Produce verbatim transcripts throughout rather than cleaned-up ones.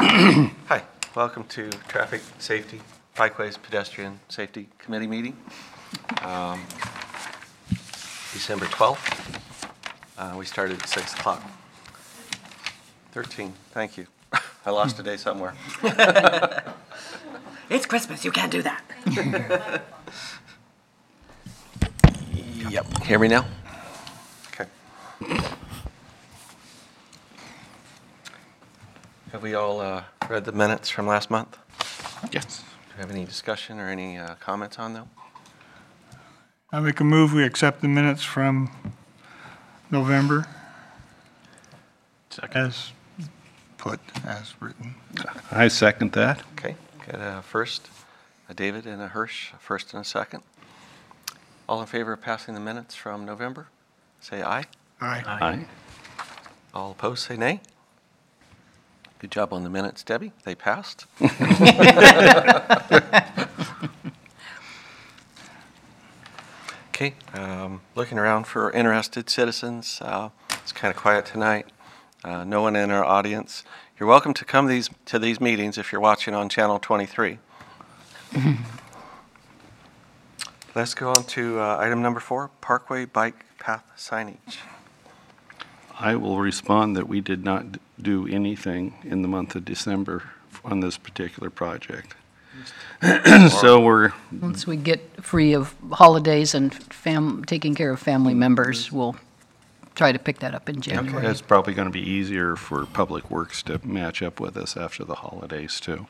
Hi, welcome to Traffic Safety, Bikeways Pedestrian Safety Committee meeting. Um, December twelfth. Uh, we started at six o'clock. thirteen, thank you. I lost a day somewhere. It's Christmas, you can't do that. Yep, hear me now? Okay. Have we all uh, read the minutes from last month? Yes. Do you have any discussion or any uh, comments on them? I make a move, we accept the minutes from November Second. as put, as written. I second that. Okay, got a first, a David and a Hirsch, a first and a second. All in favor of passing the minutes from November? Say aye. Aye. Aye. All opposed, say nay. Good job on the minutes, Debbie. They passed. Okay, um, looking around for interested citizens. Uh, it's kind of quiet tonight. Uh, no one in our audience. You're welcome to come these to these meetings if you're watching on Channel twenty-three. Let's go on to uh, item number four, Parkway Bike Path Signage. I will respond that we did not d- do anything in the month of December on this particular project. So we're, Once we get free of holidays and fam, taking care of family members, we'll try to pick that up in January. it's probably going to be easier for Public Works to match up with us after the holidays too.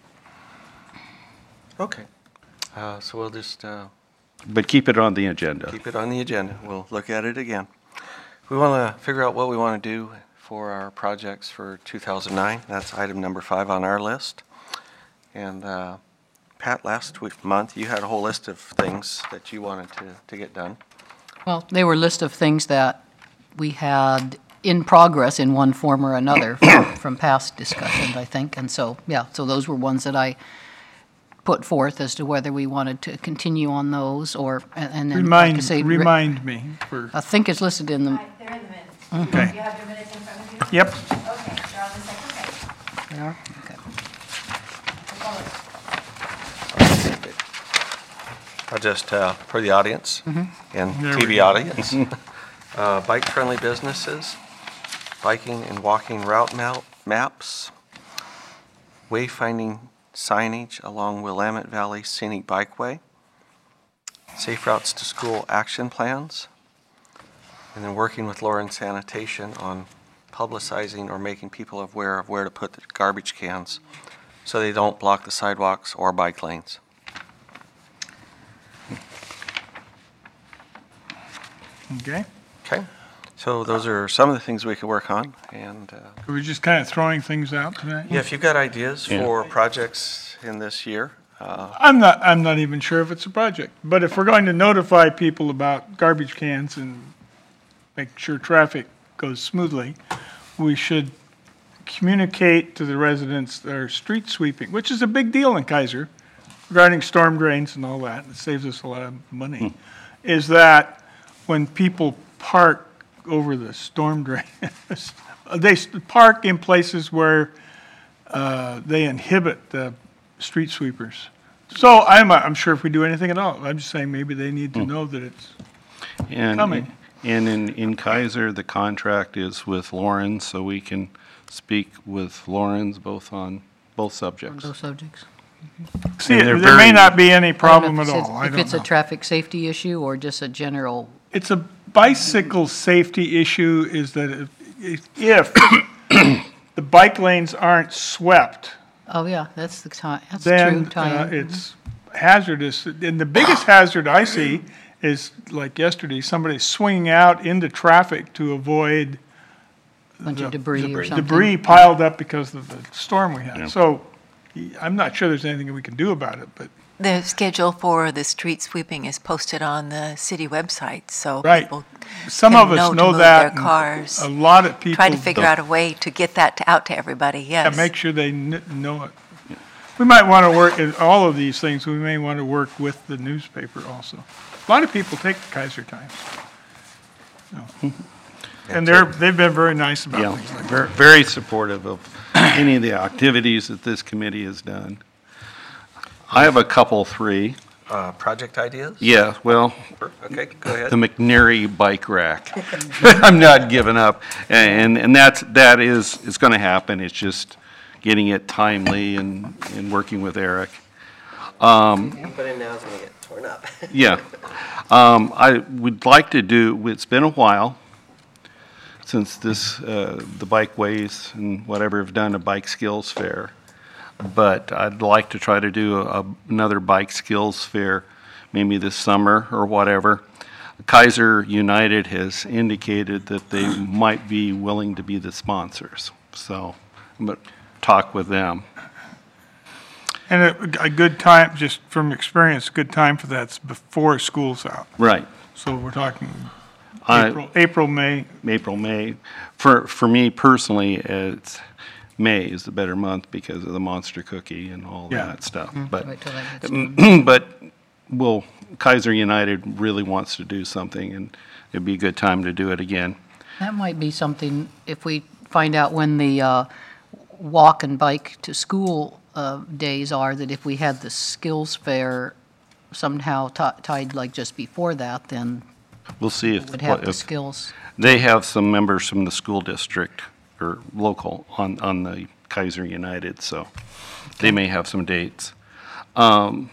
Okay. Uh, so we'll just uh, But keep it on the agenda. keep it on the agenda. We'll look at it again. We want to figure out what we want to do for our projects for two thousand nine. That's item number five on our list. And uh, Pat, last week, month, you had a whole list of things that you wanted to, to get done. Well, they were a list of things that we had in progress in one form or another from, from past discussions, I think. And so, yeah, so those were ones that I put forth as to whether we wanted to continue on those or, and and then, like I Remind, say, re- remind me for, I think it's listed in the, Right, they're in the minutes. Okay. You have your minutes in front of you? yep. Okay, they're on the second page. they are? Okay. That's all it is. I'll just, uh, for the audience and There T we V go. audience, uh, bike-friendly businesses, biking and walking route map- maps, wayfinding signage along Willamette Valley Scenic Bikeway, safe routes to school action plans, and then working with Lauren Sanitation on publicizing or making people aware of where to put the garbage cans so they don't block the sidewalks or bike lanes. Okay. Okay, so those are some of the things we could work on, and uh, Are we just kind of throwing things out tonight? yeah, if you've got ideas Yeah. for projects in this year, uh, I'm not, I'm not even sure if it's a project, but if we're going to notify people about garbage cans and make sure traffic goes smoothly, we should communicate to the residents their street sweeping, which is a big deal in Kaiser, regarding storm drains and all that. It saves us a lot of money. Is that when people park over the storm drain, they s- park in places where uh, they inhibit the street sweepers. So I'm, I'm sure if we do anything at all, I'm just saying maybe they need to know that it's, And, Coming. and in, in Kaiser, the contract is with Lauren, so we can speak with Lauren's both on both subjects. Those subjects. see, And they're there may very- not be any problem I at don't know if all. it's- I If don't it's a know. traffic safety issue or just a general, It's a bicycle safety issue is that if, if the bike lanes aren't swept, oh, yeah, that's the time, that's true, then uh, Ty. it's hazardous. And the biggest hazard I see is, like yesterday, somebody swinging out into traffic to avoid Bunch of the- debris or something. Debris piled up because of the storm we Yeah. had. So I'm not sure there's anything we can do about it, but The schedule for the street sweeping is posted on the city website, so Right. people some can of us know to know move that. their and cars. A lot of people. Try to figure out a way to get that to- out to everybody, Yeah, yes. make sure they kn- know it. We might want to work, in all of these things, we may want to work with the newspaper also. A lot of people take the Kaiser Times. So. And they're, they've been very nice Yeah, about things like that. ver- very supportive of any of the activities that this committee has done. I have a couple, three. Uh, Project ideas? Yeah, well, Okay, go ahead. the McNary bike rack. I'm not giving up. And, and that's, that is, is going to happen. It's just getting it timely and, and working with Eric. Put in now is gonna get torn up. Yeah. Um, I would like to do, it's been a while since this, uh, the bikeways and whatever have done a bike skills fair. But I'd like to try to do a, another bike skills fair, maybe this summer or whatever. Kaiser United has indicated that they might be willing to be the sponsors. So, but talk with them. And a, a good time, just from experience, a good time for that's before school's out. Right. So we're talking I- April, April, May. April, May. For, for me personally, it's, May is the better month because of the Monster Cookie and all Yeah. that stuff. But, Wait till that gets- but, well, Kaiser United really wants to do something, and it'd be a good time to do it again. That might be something, if we find out when the uh, walk and bike to school uh, days are, that if we had the skills fair somehow ti- tied like just before that, then We'll see if, would have the if skills. they have some members from the school district or local on, on the Kaiser United, so they may have some dates. Um,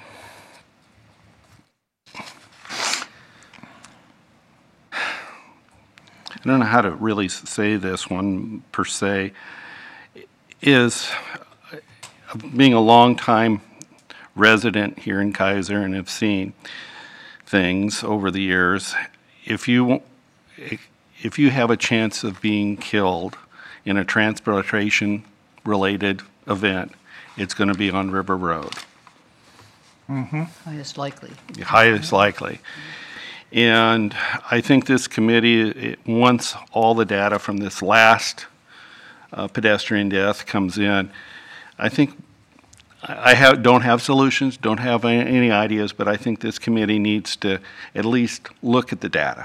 I don't know how to really s- say this one per se, is uh, being a longtime resident here in Kaiser and have seen things over the years, if you, if you have a chance of being killed in a transportation-related event, it's going to be on River Road, Highest likely. highest likely. And I think this committee, it, once all the data from this last uh, pedestrian death comes in, I think I have, don't have solutions, don't have any, any ideas, but I think this committee needs to at least look at the data.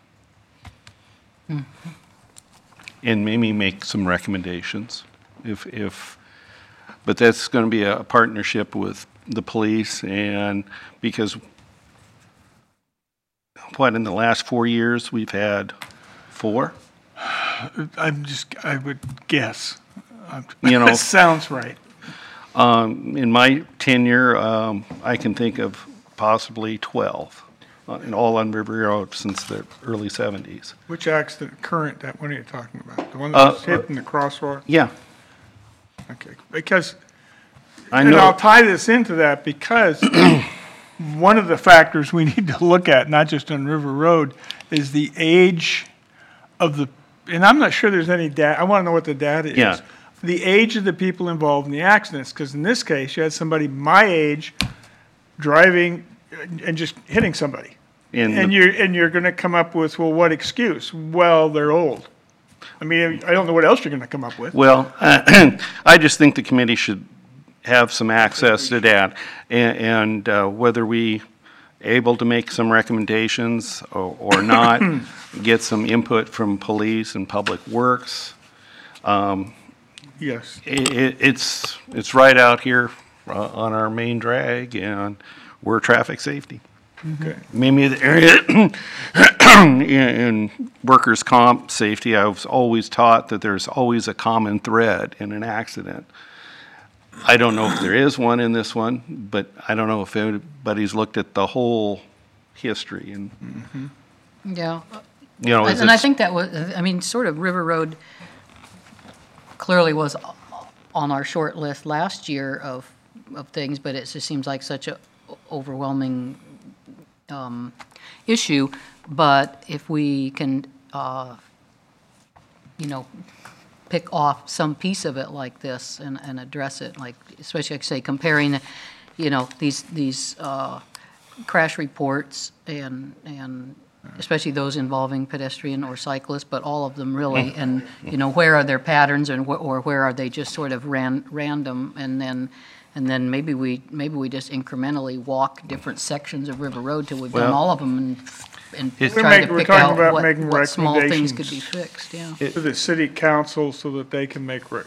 And maybe make some recommendations if, if, but that's going to be a partnership with the police, and because what, in the last four years, we've had four? I'm just, I would guess. Um, You know- That sounds right. Um, in my tenure, um, I can think of possibly twelve, uh, and all on River Road since the early seventies. Which accident, current, that one are you talking about? The one Uh, that was hit in the crosswalk? Yeah, Okay, because, I and I'll know, tie this into that because one of the factors we need to look at, not just on River Road, is the age of the, and I'm not sure there's any data, I want to know what the data is. Yeah. The age of the people involved in the accidents, because in this case, you had somebody my age driving and just hitting somebody. in And the- you're, and you're going to come up with, well, what excuse? Well, they're old. I mean, I don't know what else you're going to come up with. well, I just think the committee should have some access to that, and, and uh, whether we able to make some recommendations or, or not, get some input from police and public works. Yes. It, it- it's, it's right out here uh, on our main drag, and we're traffic safety. Okay. Maybe the area in, in workers' comp safety, I was always taught that there's always a common thread in an accident. I don't know if there is one in this one, but I don't know if anybody's looked at the whole history and, Yeah. you know, is And I it- think that was, I mean, sort of River Road clearly was on our short list last year of, of things, but it just seems like such a overwhelming um, issue. But if we can, uh, you know, pick off some piece of it like this and, and address it, like, especially, like, say, comparing, you know, these, these uh, crash reports and, and especially those involving pedestrian or cyclists, but all of them really, and, you know, where are their patterns, and wh- or where are they just sort of ran, random, and then, and then maybe we, maybe we just incrementally walk different sections of River Road till we've done Well, all of them, and, and It's- We're try to making- we're pick talking out about what, making what small things could be recommendations. fixed, yeah. To the city council so that they can make, rec-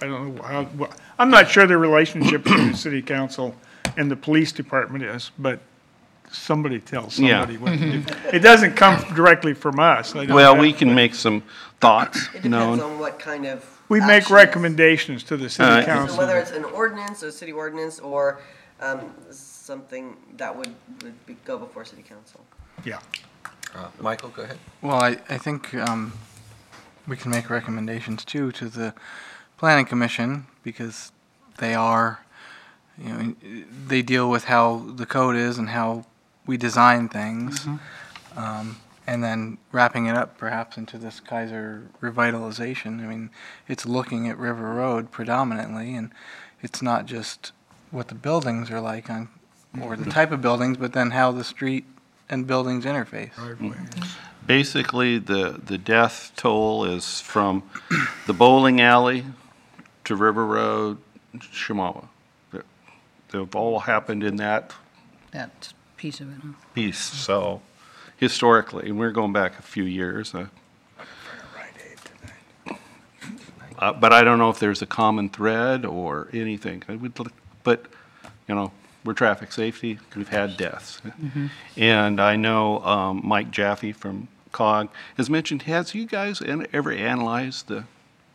I don't know how, wha- I'm not sure the relationship between the city council and the police department is, but somebody tells Yeah. somebody what to do. It doesn't come directly from us. I don't Well, have- we can make some thoughts It depends known. on what kind of. We make action. recommendations to the Uh, city So council. whether it's an ordinance, a city ordinance, or um, something that would, would be, go before city council. Yeah. Uh, Michael, go ahead. Well, I, I think um, we can make recommendations too to the planning commission because they are, you know, they deal with how the code is and how we design things. Um, and then wrapping it up perhaps into this Kaiser revitalization. I mean, it's looking at River Road predominantly, and it's not just what the buildings are like on, or the type of buildings, but then how the street and buildings interface. Basically, the, the death toll is from the bowling alley to River Road, Shamawa. They- They've all happened in that That piece of it, huh? piece, so historically, and we're going back a few years. uh, uh, But I don't know if there's a common thread or anything. I would look- But, you know, we're traffic safety, we've had deaths. And I know um, Mike Jaffe from COG has mentioned, has you guys an- ever analyzed the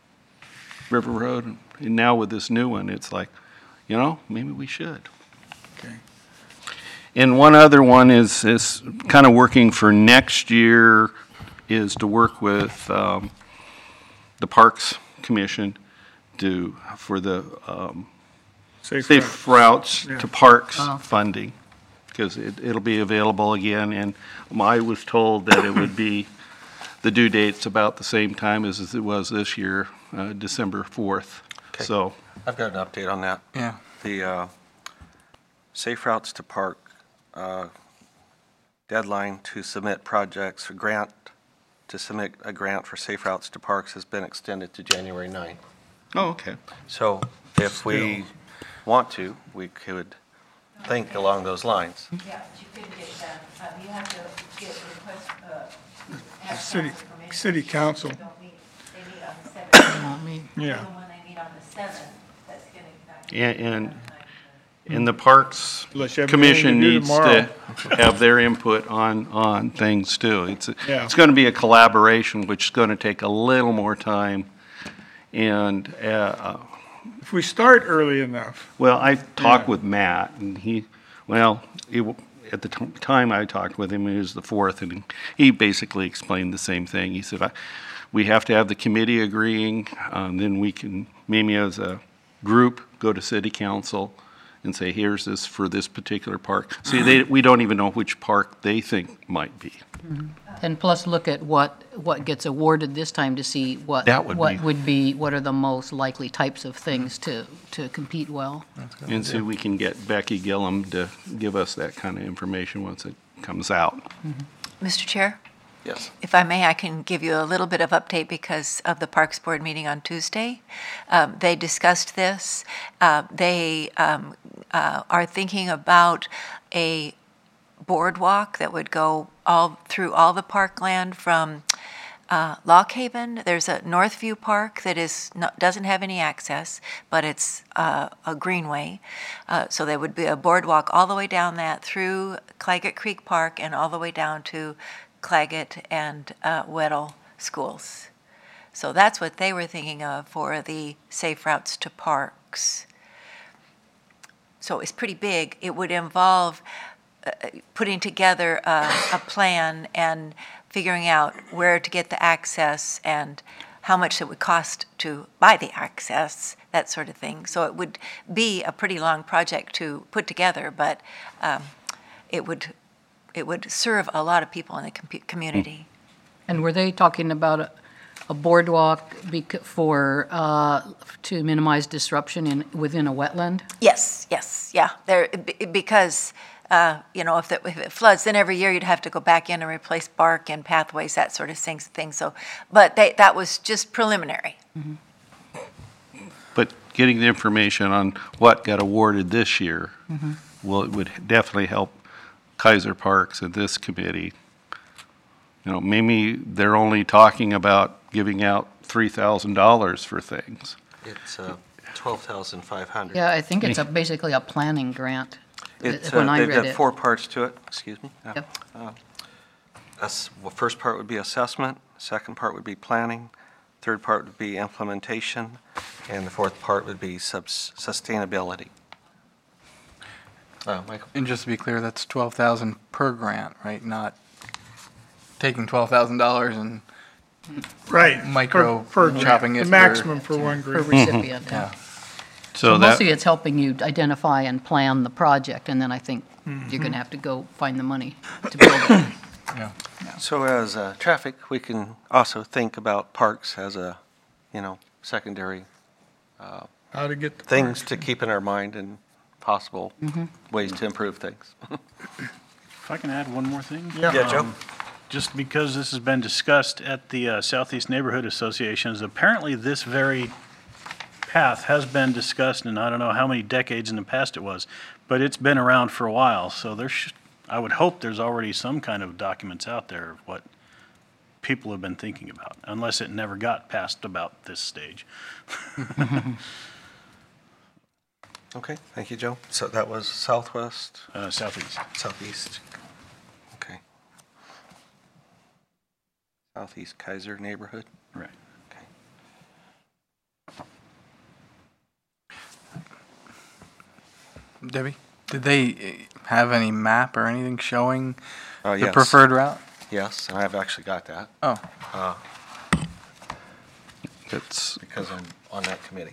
River Road? And now with this new one, it's like, you know, maybe we should. Okay. And one other one is, is kind of working for next year, is to work with um, the Parks Commission to, for the um, Safe route. Safe Routes Yeah. to Parks Oh. funding, because it, it'll be available again, and I was told that it would be, the due date's about the same time as it was this year, uh, December fourth. Okay. So, I've got an update on that. Yeah. The uh, Safe Routes to Park uh, deadline to submit projects, for grant, to submit a grant for Safe Routes to Parks has been extended to January ninth. oh, okay. So if we want to, we could think along those lines. Yeah, but you couldn't get that, um, you have to get request, uh, have City, council permission. city council, They don't meet, they meet on the seventh. Not me. yeah. Even when they meet on the seventh, that's gonna. not And, gonna- and, and the Parks Unless you have Commission anything to do needs tomorrow. to have their input on, on things too. It's, Yeah. it's gonna be a collaboration, which is gonna take a little more time. And, uh, If we start early enough, well, I talked Yeah. with Matt, and he, well, it, w- at the t- time I talked with him, it was the fourth, and he basically explained the same thing. He said, I, we have to have the committee agreeing, um, then we can, maybe as a group, go to city council and say, here's this for this particular park. See, they, we don't even know which park they think might be. And plus look at what, what gets awarded this time to see what, That would what be- would be, what are the most likely types of things to, to compete well. And see, we can get Becky Gillum to give us that kind of information once it comes out. Mister Chair, Yes. if I may, I can give you a little bit of update because of the Parks Board meeting on Tuesday. Um, They discussed this. Uh, They um, uh, are thinking about a boardwalk that would go all through all the parkland from uh, Lock Haven. There's a Northview Park that is not, doesn't have any access, but it's uh, a greenway. Uh, so there would be a boardwalk all the way down that through Claggett Creek Park and all the way down to Claggett and uh, Weddell schools. So that's what they were thinking of for the Safe Routes to Parks. So it's pretty big. It would involve uh, putting together a, a plan and figuring out where to get the access and how much it would cost to buy the access, that sort of thing. So it would be a pretty long project to put together, but um, it would it would serve a lot of people in the com- community. And were they talking about a, a boardwalk bec- for, uh, to minimize disruption in, within a wetland? Yes, yes, yeah. There, be- because, uh, you know, if, the, if it floods, then every year you'd have to go back in and replace bark and pathways, that sort of thing. thing. So, but they, that was just preliminary. But getting the information on what got awarded this year will, would definitely help Kaiser Parks and this committee. You know, maybe they're only talking about giving out three thousand dollars for things. It's uh, twelve thousand five hundred. Yeah, I think it's a, basically a planning grant. It's, When uh, I they've read got it. four parts to it, excuse me. Uh, Yep. uh, ass- Well, first part would be assessment, second part would be planning, third part would be implementation, and the fourth part would be subs- sustainability. Uh, Michael? And just to be clear, that's twelve thousand per grant, right? Not taking twelve thousand dollars and Right. Micro per- per chopping grant, it The for- maximum for one Per grant. recipient. yeah. So So that, mostly it's helping you identify and plan the project, and then I think Mm-hmm. you're going to have to go find the money to build it. Yeah. So as uh, traffic, we can also think about parks as a, you know, secondary How to get the things parks. to keep in our mind and possible ways to improve things. If I can add one more thing? Yeah. Yeah, Joe? Um, Just because this has been discussed at the uh, Southeast Neighborhood Associations, apparently this very path has been discussed, and I don't know how many decades in the past it was, but it's been around for a while, so there should, I would hope there's already some kind of documents out there of what people have been thinking about, unless it never got past about this stage. Okay, thank you, Joe. So that was Southwest, Uh, Southeast. Southeast. Okay. Southeast Kaiser neighborhood. Right. Okay. Debbie, did they uh, have any map or anything showing Uh, the yes. preferred route? Yes, and I've actually got that Oh, it's, because I'm on that committee.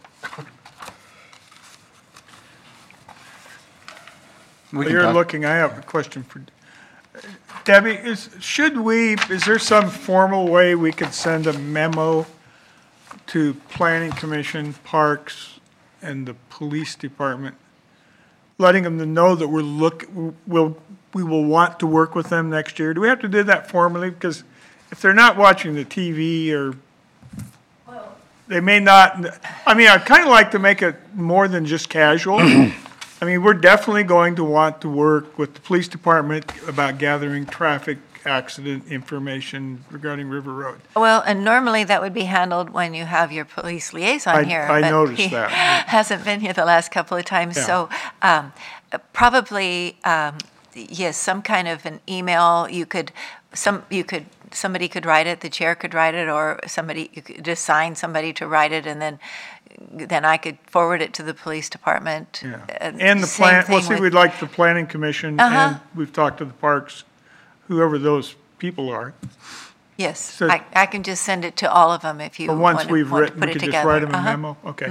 we While can you're talk. looking, I have a question for Debbie. Is, should we, is there some formal way we could send a memo to Planning Commission, Parks, and the Police Department, letting them know that we're look, we'll, we will want to work with them next year? Do we have to do that formally? Because if they're not watching the T V or they may not, I mean, I'd kind of like to make it more than just casual. I mean, we're definitely going to want to work with the police department about gathering traffic accident information regarding River Road. Well, and normally that would be handled when you have your police liaison I- here. I but noticed he that. hasn't been here the last couple of times. Yeah. So um, probably, um, yes, some kind of an email. You could, some, you could, somebody could write it, the chair could write it, or somebody, you could assign somebody to write it, and then then I could forward it to the police department. Yeah. Uh, And the same plan, well, thing see, with- we'd like the planning commission, Uh-huh. and we've talked to the parks, whoever those people are. Yes, so- I, I can just send it to all of them if you But want once to, we've want to written, put we it could together. just write them a Uh-huh. memo? Okay.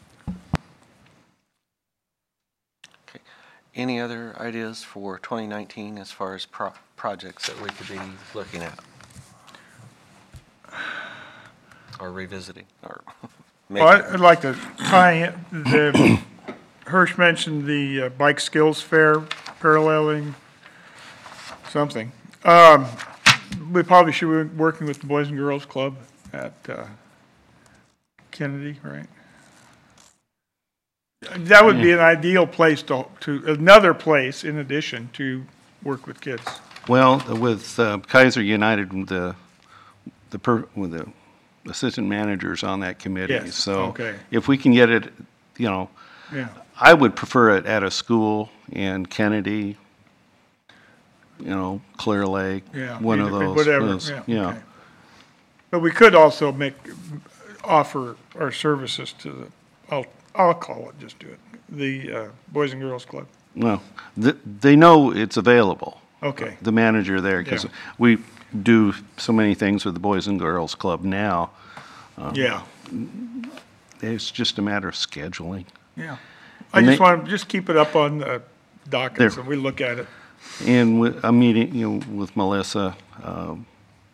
Okay. Any other ideas for twenty nineteen as far as pro- projects that we could be looking at? Or revisiting, or Well, I- making? I'd like to tie in, the, Hirsch mentioned the uh, bike skills fair paralleling something. Um, We probably should be working with the Boys and Girls Club at uh, Kennedy, right? That would be an ideal place to, to, another place in addition to work with kids. well, with uh, Kaiser United, the, the, per- with the assistant managers on that committee. Yes, So okay. if we can get it, you know, Yeah. I would prefer it at a school in Kennedy, you know, Clear Lake, Yeah, one of either- those. whatever, those, yeah, you know. okay. But we could also make, offer our services to the, I'll, I'll call it, just do it, the uh, Boys and Girls Club. Well, th- they know it's available. Okay. The manager there, because Yeah. we do so many things with the Boys and Girls Club now. Yeah, It's just a matter of scheduling. yeah. I And just they- want to, just keep it up on the docket There. so we look at it. And with a meeting, you know, with Melissa um,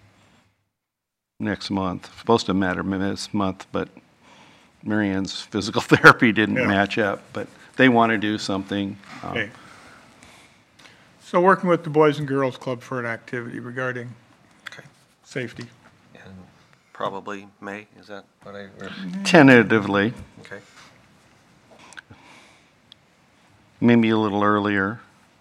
next month. Supposed to matter this month, but Marianne's physical therapy didn't Yeah. match up. But they want to do something. um, Okay. So working with the Boys and Girls Club for an activity regarding Okay. safety. And probably May, is that what I, or- Tentatively, okay. maybe a little earlier,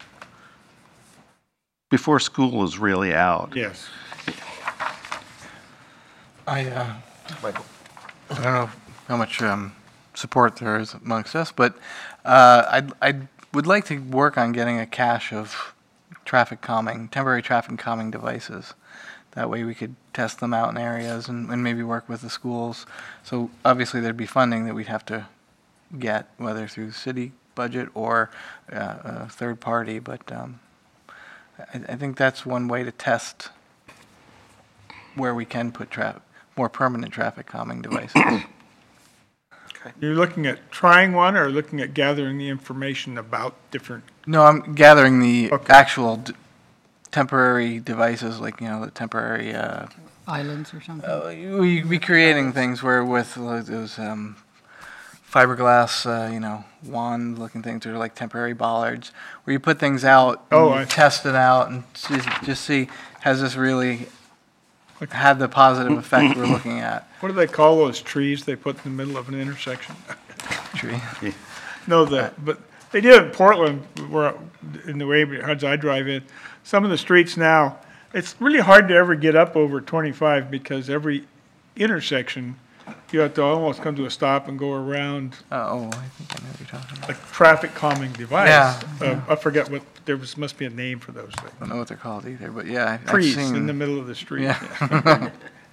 before school is really out. Yes. I, uh, Michael? I don't know how much um, support there is amongst us. But uh, I'd, I would like to work on getting a cache of traffic calming, temporary traffic calming devices. That way we could test them out in areas and, and maybe work with the schools. So obviously there'd be funding that we'd have to get, whether through city budget or uh, a third party. But um, I, I think that's one way to test where we can put tra- more permanent traffic calming devices. You're looking at trying one or looking at gathering the information about different, No, I'm gathering the Okay. actual d- temporary devices, like, you know, the temporary, uh, Islands or something? uh, we be creating things where with uh, those um, fiberglass, uh, you know, wand-looking things that are like temporary bollards, where you put things out, Oh, and you I- test it out, and just, just see, has this really had the positive effect we're looking at? what do they call those trees they put in the middle of an intersection? Tree. No, the, but they did in Portland, where, in the neighborhoods I drive in, some of the streets now, it's really hard to ever get up over twenty-five because every intersection, you have to almost come to a stop and go around Uh, oh, I think I know what you're talking about. a traffic calming device. Yeah, Uh, I forget what, there was, must be a name for those I things. don't know what they're called either, but yeah, I- I've Trees seen. in the middle of the street. Yeah.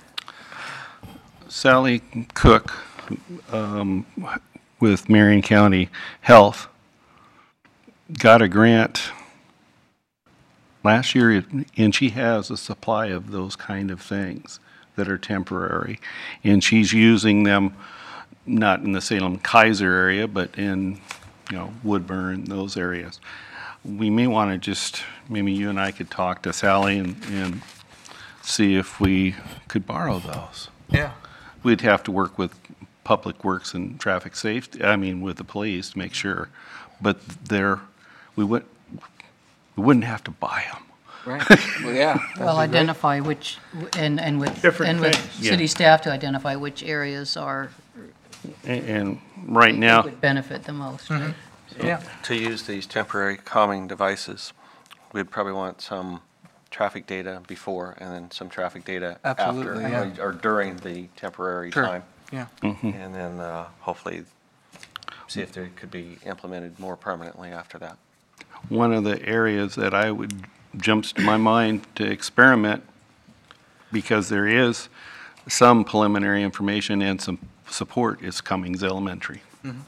Sally Cook um, with Marion County Health got a grant last year, and she has a supply of those kind of things that are temporary. And she's using them not in the Salem Kaiser area, but in, you know, Woodburn, those areas. We may want to just, maybe you and I could talk to Sally and, and see if we could borrow those. Yeah. We'd have to work with Public Works and Traffic Safety, I mean, with the police to make sure. But they're, we would, we wouldn't have to buy them. Right. Well, yeah. Well, identify which, and, and with, Different and with things. city Yeah. staff to identify which areas are, And, and right now, would benefit the most, right? Yeah. To use these temporary calming devices, we'd probably want some traffic data before and then some traffic data after. Absolutely, yeah. or- Or during the temporary Sure. time. Yeah. And then uh, hopefully see if they could be implemented more permanently after that. one of the areas that I would, jumps to my mind to experiment, because there is some preliminary information and some support, is Cummings Elementary.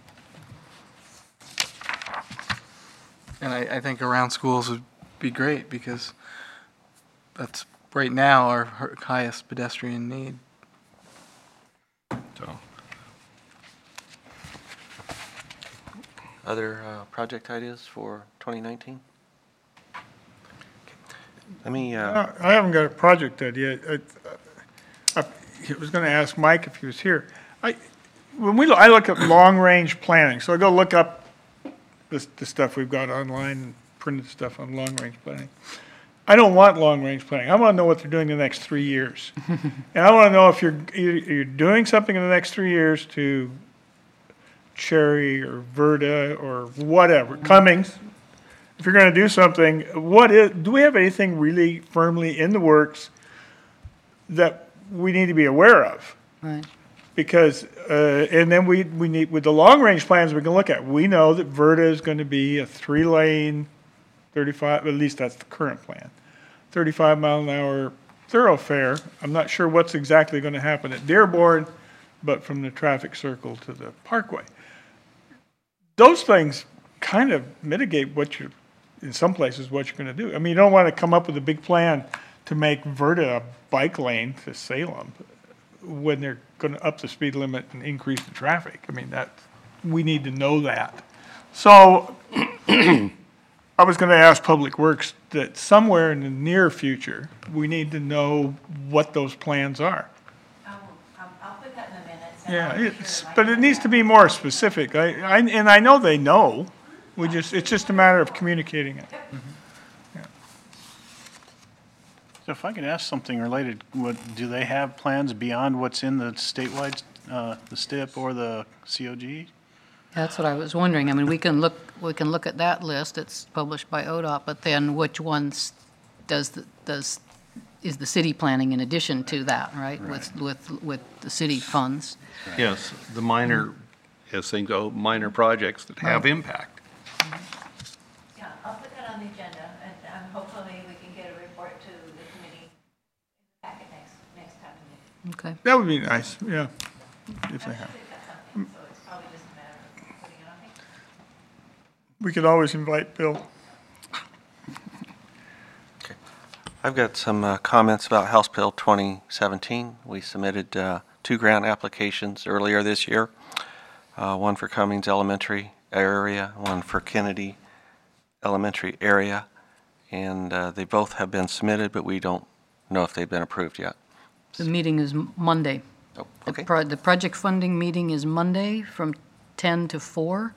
And I, I think around schools would be great because that's right now our h- highest pedestrian need. So, Other uh, project ideas for twenty nineteen? Let me, uh, Uh, I haven't got a project idea. I, I I was gonna ask Mike if he was here. I, when we, I look at long-range planning, so I go look up this, the stuff we've got online, and printed stuff on long-range planning. I don't want long-range planning. I wanna know what they're doing in the next three years. And I wanna know if you're, you're you're doing something in the next three years to Cherry or Verda or whatever, Cummings. If you're gonna do something, what is, do we have anything really firmly in the works that we need to be aware of? Right. Because, uh, and then we, we need, with the long-range plans we can look at, we know that Verda is gonna be a three-lane, thirty-five, at least that's the current plan, thirty-five mile an hour thoroughfare. I'm not sure what's exactly gonna happen at Dearborn, but from the traffic circle to the parkway. Those things kind of mitigate what you're, in some places, what you're gonna do. I mean, you don't wanna come up with a big plan to make Verda a bike lane to Salem when they're gonna up the speed limit and increase the traffic. I mean, that, we need to know that. So, I was gonna ask Public Works that somewhere in the near future, we need to know what those plans are. I will, I'll, I'll put that in the minutes. and Yeah, I'll make it's, sure but Mike it needs to knows be more specific. I, I, and I know they know. We just, it's just a matter of communicating it. So if I could ask something related, what, do they have plans beyond what's in the statewide, uh, the S T I P or the C O G? That's what I was wondering. I mean, we can look, we can look at that list, it's published by O D O T, but then which ones does, the does, is the city planning in addition to that, right? With, with, with the city funds? yes, the minor as things go, minor projects that have Right. impact. Yeah, I'll put that on the agenda, and um, hopefully we can get a report to the committee packet next, next time. we meet. Okay. That would be nice, yeah, if they have. We've got something, so it's probably just a matter of putting it on paper. We could always invite Bill. I've got some uh, comments about House Bill twenty seventeen. We submitted uh, two grant applications earlier this year, uh, one for Cummings Elementary area, one for Kennedy Elementary area, and uh, they both have been submitted, but we don't know if they've been approved yet. The meeting is M- Monday. Oh, The okay. pro- The project funding meeting is Monday from ten to four.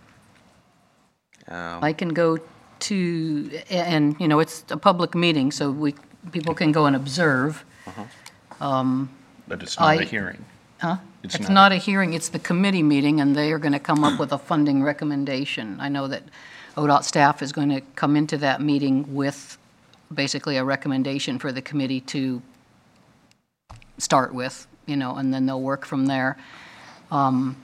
Um, I can go to, a- and, you know, it's a public meeting, so we, people can go and observe. But it's not a I- hearing. Huh? It's It's not- not a hearing, it's the committee meeting, and they are going to come up with a funding recommendation. I know that O DOT staff is going to come into that meeting with basically a recommendation for the committee to start with, you know, and then they'll work from there. Um,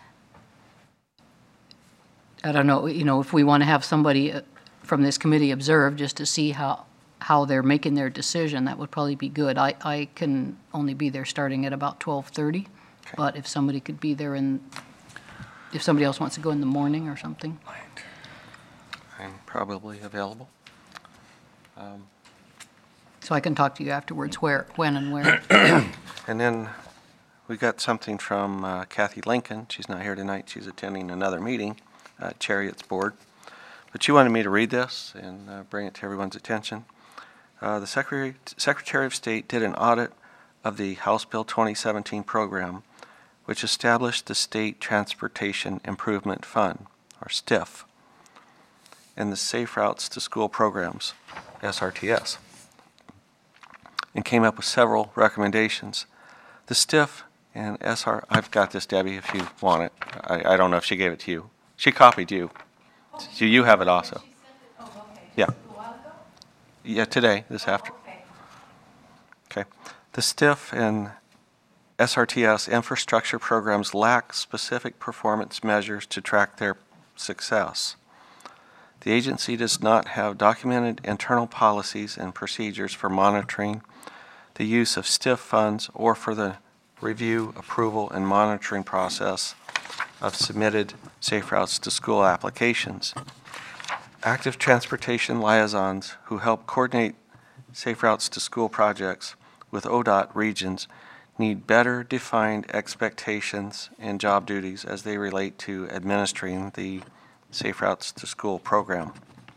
I don't know, you know, if we want to have somebody uh, from this committee observe, just to see how, how they're making their decision, that would probably be good. I, I can only be there starting at about twelve thirty, but if somebody could be there in, if somebody else wants to go in the morning or something. I'm probably available. Um, So I can talk to you afterwards, where, when and where. And then we got something from uh, Kathy Lincoln. She's not here tonight. She's attending another meeting, uh, Chariot's board. But she wanted me to read this and uh, bring it to everyone's attention. Uh, The Secretary, Secretary of State did an audit of the House Bill twenty seventeen program, which established the State Transportation Improvement Fund, or STIF, and the Safe Routes to School Programs, S R T S, and came up with several recommendations. The STIF and S R, I've got this, Debbie, if you want it. I, I don't know if she gave it to you. She copied you. So you have it also. She sent it, oh, okay. Yeah. A while ago? Yeah, today, this after. Okay. Okay. The STIF and S R T S infrastructure programs lack specific performance measures to track their success. The agency does not have documented internal policies and procedures for monitoring the use of STIF funds or for the review, approval, and monitoring process of submitted Safe Routes to School applications. Active transportation liaisons who help coordinate Safe Routes to School projects with O DOT regions need better defined expectations and job duties as they relate to administering the Safe Routes to School program.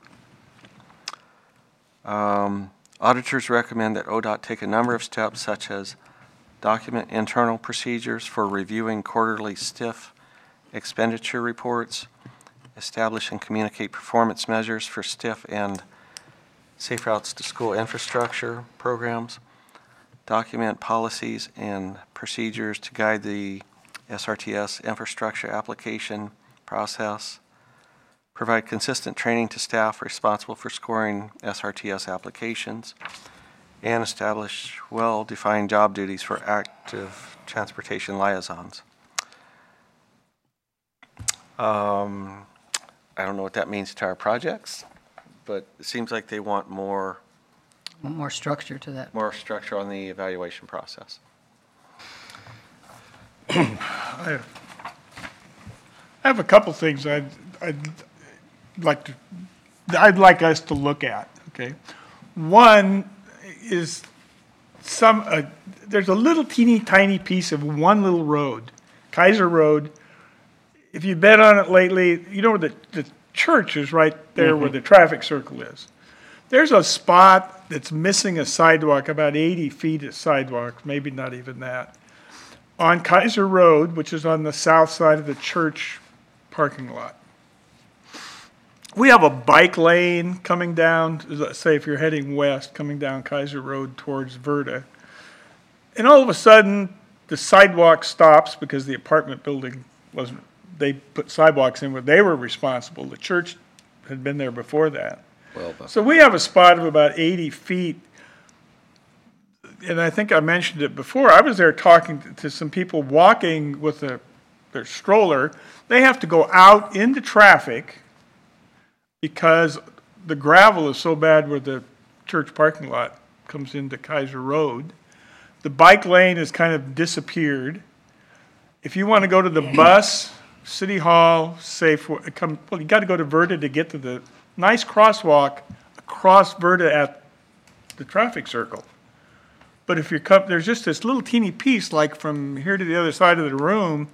Um, auditors recommend that O DOT take a number of steps such as document internal procedures for reviewing quarterly STIF expenditure reports, establish and communicate performance measures for STIF and Safe Routes to School infrastructure programs, document policies and procedures to guide the S R T S infrastructure application process, provide consistent training to staff responsible for scoring S R T S applications, and establish well-defined job duties for active transportation liaisons. Um, I don't know what that means to our projects, but it seems like they want more, More structure to that. more structure on the evaluation process. I I have a couple things I'd, I'd like to, I'd like us to look at, okay? One is some, uh, there's a little teeny tiny piece of one little road, Kaiser Road. If you've been on it lately, you know where the, the church is right there where the traffic circle is. There's a spot that's missing a sidewalk, about eighty feet of sidewalk, maybe not even that, on Kaiser Road, which is on the south side of the church parking lot. We have a bike lane coming down, let's say if you're heading west, coming down Kaiser Road towards Verda. And all of a sudden, the sidewalk stops because the apartment building wasn't, they put sidewalks in where they were responsible. The church had been there before that. Well, but So we have a spot of about eighty feet, and I think I mentioned it before. I was there talking to- to some people walking with a, their stroller, they have to go out into traffic because the gravel is so bad where the church parking lot comes into Kaiser Road. The bike lane has kind of disappeared. If you want to go to the bus, City Hall, safe, come, well, you got to go to Verda to get to the nice crosswalk across Verda at the traffic circle. But if you're, come, there's just this little teeny piece, like from here to the other side of the room,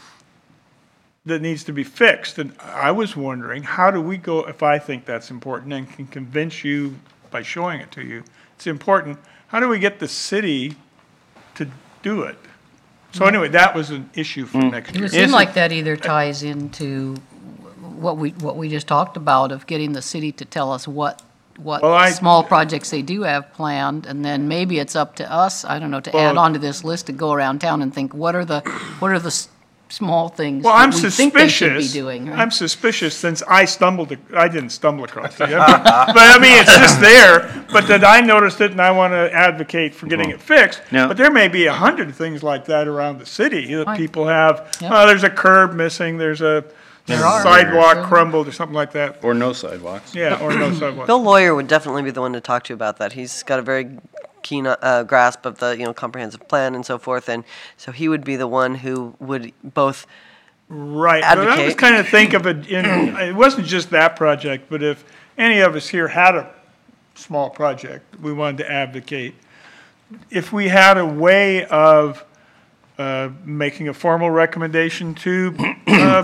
that needs to be fixed. And I was wondering, how do we go, if I think that's important and can convince you by showing it to you, it's important, how do we get the city to do it? So anyway, that was an issue for next It year. would seem like that either ties into what we, what we just talked about of getting the city to tell us what, what Well, I- small projects they do have planned, and then maybe it's up to us, I don't know, to add Well- onto this list to go around town and think, what are the, what are the s- small things Well, that I'm we think they should be suspicious. doing? right? I'm suspicious since I stumbled, I didn't stumble across it. But I mean, it's just there, but that I noticed it and I want to advocate for getting it fixed. Now- But there may be a hundred things like that around the city that Right. people have. Yep. Oh, there's a curb missing, there's a There are. sidewalk crumbled or something like that. Or no sidewalks. Yeah, or no sidewalk. Bill Lawyer would definitely be the one to talk to about that. He's got a very keen uh, grasp of the, you know, comprehensive plan and so forth, and so he would be the one who would both. Right, but I was Advocate. kind of think of it in, it wasn't just that project, but if any of us here had a small project we wanted to advocate, if we had a way of uh, making a formal recommendation to uh,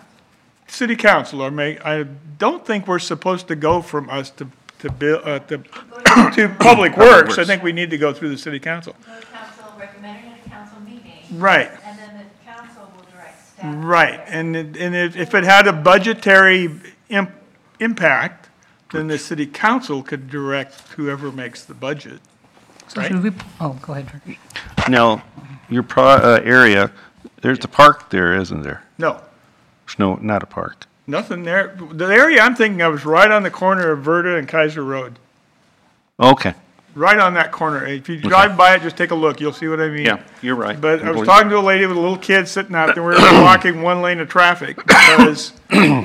city council, or make, I don't think we're supposed to go from us to, to bill, uh, to, to Public Works. I think we need to go through the city council. Go to council, recommend it at a council meeting. Right. And then the council will direct staff. Right, and, it- and if if it had a budgetary im- impact, then the city council could direct whoever makes the budget. So should we, oh, go ahead. Rick. Now, your pro, uh, area, there's a park there, isn't there? No, There's no, not a park. nothing there. The area I'm thinking of is right on the corner of Verda and Kaiser Road. Okay, Right on that corner. If you drive by it, just take a look, you'll see what I mean. yeah, you're right. But I was talking to a lady with a little kid sitting out there, we were blocking one lane of traffic because, and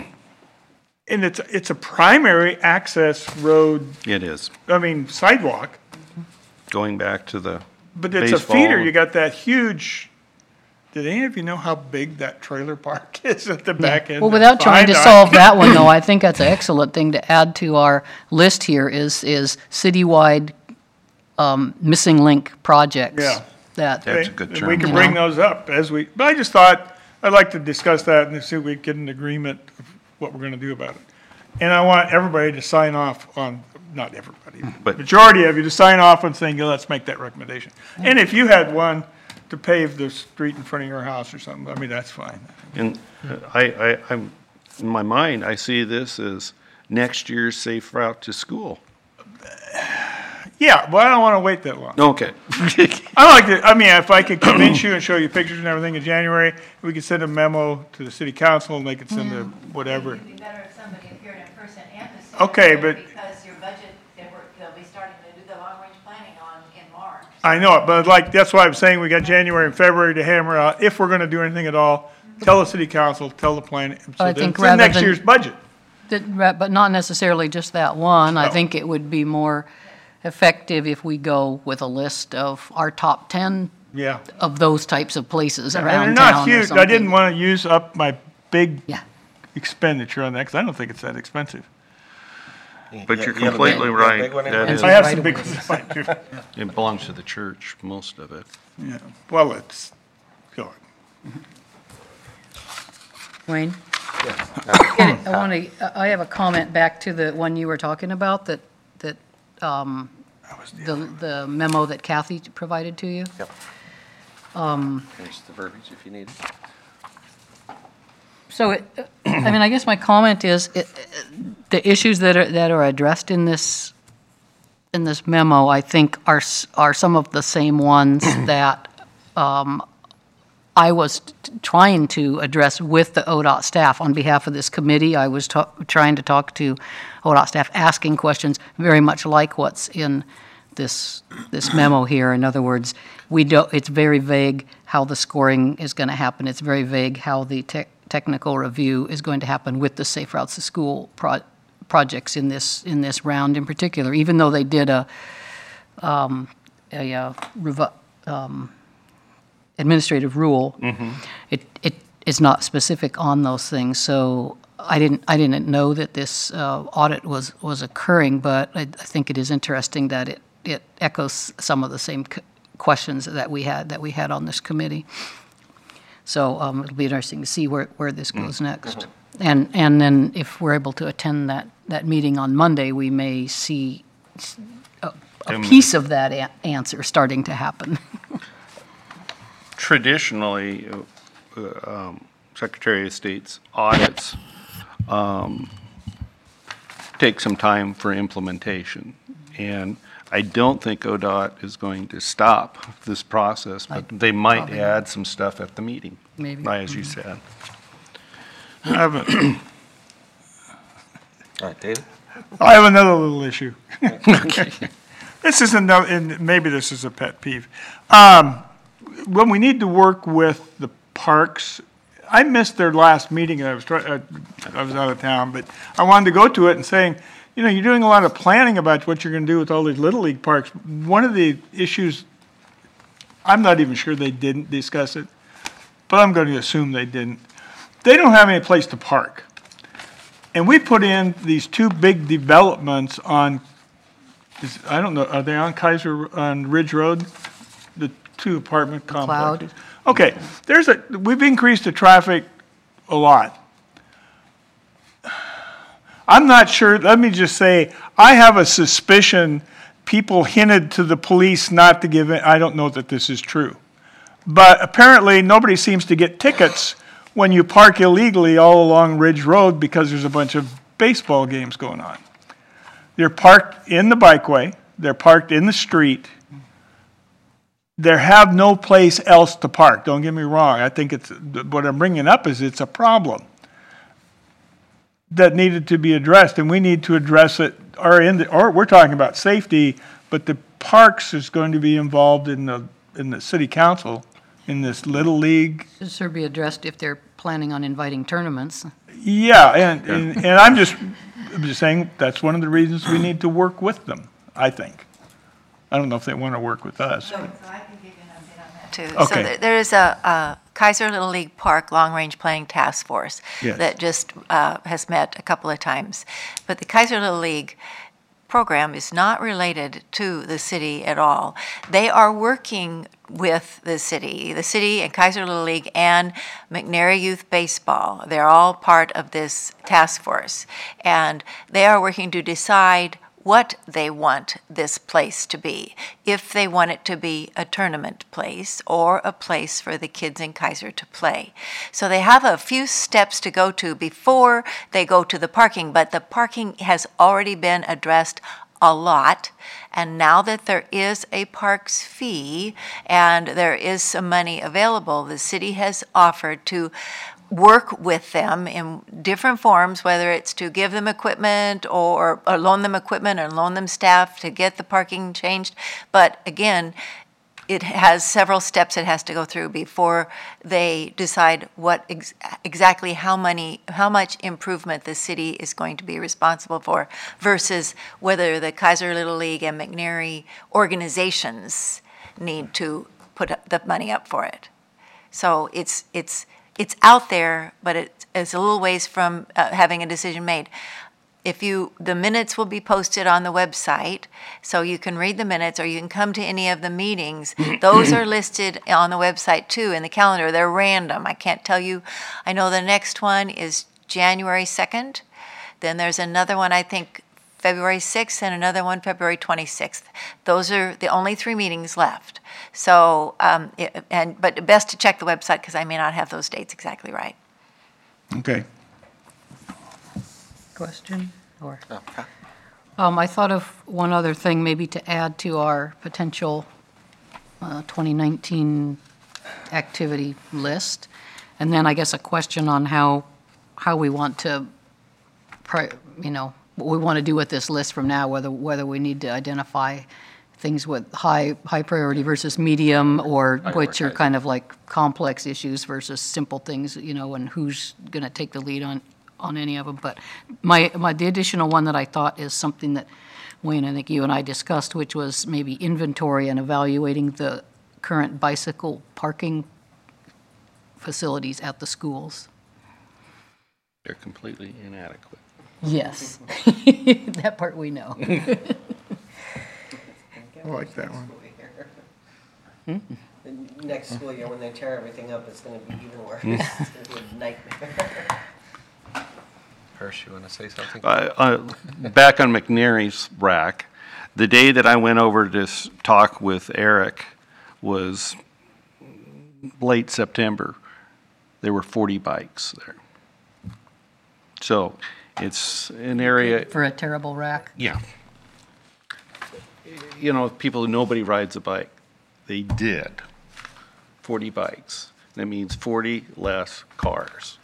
it's, it's a primary access road, It is, I mean sidewalk. going back to the But it's a baseball. feeder, you got that huge, did any of you know how big that trailer park is at the back end? Well, without trying to Behind solve that one, though, I think that's an excellent thing to add to our list here is, is citywide um, missing link projects. Yeah. That, That's a good And term. We can You bring know? those up as we, but I just thought, I'd like to discuss that and see if we can get an agreement of what we're gonna do about it. And I want everybody to sign off on, not everybody, But- majority of you to sign off on saying, yeah, let's make that recommendation. And if you had one to pave the street in front of your house or something, I mean, that's fine. And uh, I, I, I'm, in my mind, I see this as next year's safe route to school. Yeah, well, I don't wanna wait that long. Okay. I like to, I mean, if I could convince you and show you pictures and everything in January, we could send a memo to the city council and they could send a whatever. It'd be better if somebody appeared in person and the city. Okay, attorney, but- Because your budget, they were, they'll be starting to do the long-range planning on in March. I know it, but like, that's why I'm saying we got January and February to hammer out, if we're gonna do anything at all, tell the city council, tell the plan, so I that think it's in rather next than- year's budget. that- right, but not necessarily just that one. I No. think it would be more effective if we go with a list of our top ten Yeah. of those types of places And around they're town not or huge, I something. didn't wanna use up my big Yeah. expenditure on that, cause I don't think it's that expensive. But You- you're you have a completely big- you have a right. big one in That mind? is, I have right some big away. ones, in mind, too. it belongs to the church, most of it. Yeah, well, it's, go on. Wayne? I want to, I have a comment back to the one you were talking about, that, that, um, the the memo that Kathy provided to you. Yep. Um, There's the verbiage if you need it. So, it, I mean, I guess my comment is, it- the issues that are, that are addressed in this, in this memo, I think are, s- are some of the same ones that um, I was t- trying to address with the O D O T staff on behalf of this committee. I was ta- trying to talk to O D O T staff, asking questions very much like what's in this, this memo here. In other words, we don't, it's very vague how the scoring is going to happen. It's very vague how the tech technical review is going to happen with the Safe Routes to School pro projects in this, in this round in particular, even though they did a, um, a, uh, revi um, administrative rule, mm-hmm. it, it is not specific on those things. So I didn't, I didn't know that this uh, audit was, was occurring, but I, I think it is interesting that it, it echoes some of the same c questions that we had, that we had on this committee. So um, it'll be interesting to see where, where this goes next. Mm-hmm. And, and then if we're able to attend that, that meeting on Monday, we may see a, a piece of that a answer starting to happen. Traditionally, uh, um, Secretary of State's audits um, take some time for implementation. And I don't think O D O T is going to stop this process, but they might add some stuff at the meeting. Maybe. Right, as you said. I have, a, All right, David? I have another little issue. This is another, and maybe this is a pet peeve. Um, when we need to work with the parks, I missed their last meeting. I was try, uh, I was out of town, but I wanted to go to it and saying, you know, you're doing a lot of planning about what you're going to do with all these Little League parks. One of the issues, I'm not even sure they didn't discuss it, but I'm going to assume they didn't. They don't have any place to park. And we put in these two big developments on, is, I don't know, are they on Kaiser, on Ridge Road? The two apartment complexes? Cloud. Okay, there's a, we've increased the traffic a lot. I'm not sure, let me just say, I have a suspicion people hinted to the police not to give in. I don't know that this is true. But apparently nobody seems to get tickets when you park illegally all along Ridge Road because there's a bunch of baseball games going on. They're parked in the bikeway, they're parked in the street. They have no place else to park, don't get me wrong. I think it's, what I'm bringing up is it's a problem that needed to be addressed, and we need to address it, or in the, or we're talking about safety, but the parks is going to be involved in the, in the city council, in this Little League. Should sure be addressed if they're planning on inviting tournaments. Yeah, and, and, and I'm just, I'm just saying that's one of the reasons we need to work with them, I think. I don't know if they want to work with us. So, so I can give you an update on that too. Okay. So there, there is a, a Kaiser Little League Park Long Range Planning Task Force Yes. that just uh, has met a couple of times. But the Kaiser Little League program is not related to the city at all. They are working with the city, the city and Kaiser Little League and McNary Youth Baseball. They're all part of this task force. And they are working to decide what they want this place to be, if they want it to be a tournament place or a place for the kids in Kaiser to play. So they have a few steps to go to before they go to the parking, but the parking has already been addressed a lot. And now that there is a parks fee and there is some money available, the city has offered to work with them in different forms, whether it's to give them equipment or, or loan them equipment or loan them staff to get the parking changed. But again, it has several steps it has to go through before they decide what ex exactly how many, how much improvement the city is going to be responsible for versus whether the Kaiser Little League and McNary organizations need to put the money up for it. So it's, it's, It's out there, but it, it's a little ways from uh, having a decision made. If you, the minutes will be posted on the website, so you can read the minutes or you can come to any of the meetings. Those are listed on the website too in the calendar. They're random. I can't tell you. I know the next one is January second. Then there's another one, I think, February sixth, and another one February twenty-sixth. Those are the only three meetings left. So, um, it, and but best to check the website because I may not have those dates exactly right. Okay. Question? Or, Okay. um, I thought of one other thing maybe to add to our potential uh, twenty nineteen activity list. And then I guess a question on how, how we want to, pri- you know, what we want to do with this list from now, whether, whether we need to identify things with high, high priority versus medium, or which are Prioritizing. kind of like complex issues versus simple things, you know, and who's going to take the lead on, on any of them. But my, my, the additional one that I thought is something that, Wayne, I think you and I discussed, which was maybe inventory and evaluating the current bicycle parking facilities at the schools. They're completely inadequate. Yes. That part we know. I like that one. The next school year, when they tear everything up, it's going to be even worse. It's going to be a nightmare. Hirsch, you want to say something? Uh, uh, Back on McNary's rack, the day that I went over to s- talk with Eric was late September. There were forty bikes there. So it's an area, For a terrible rack. yeah. You know, people, nobody rides a bike. They did. forty bikes. That means forty less cars.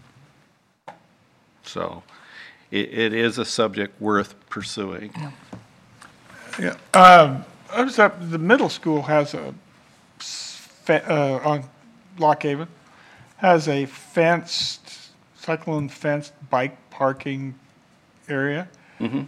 So it, it is a subject worth pursuing. Yeah, um, I was up, the middle school has a, s- fe- uh, on Lock Haven, has a fenced, cyclone fenced bike parking area. Mhm.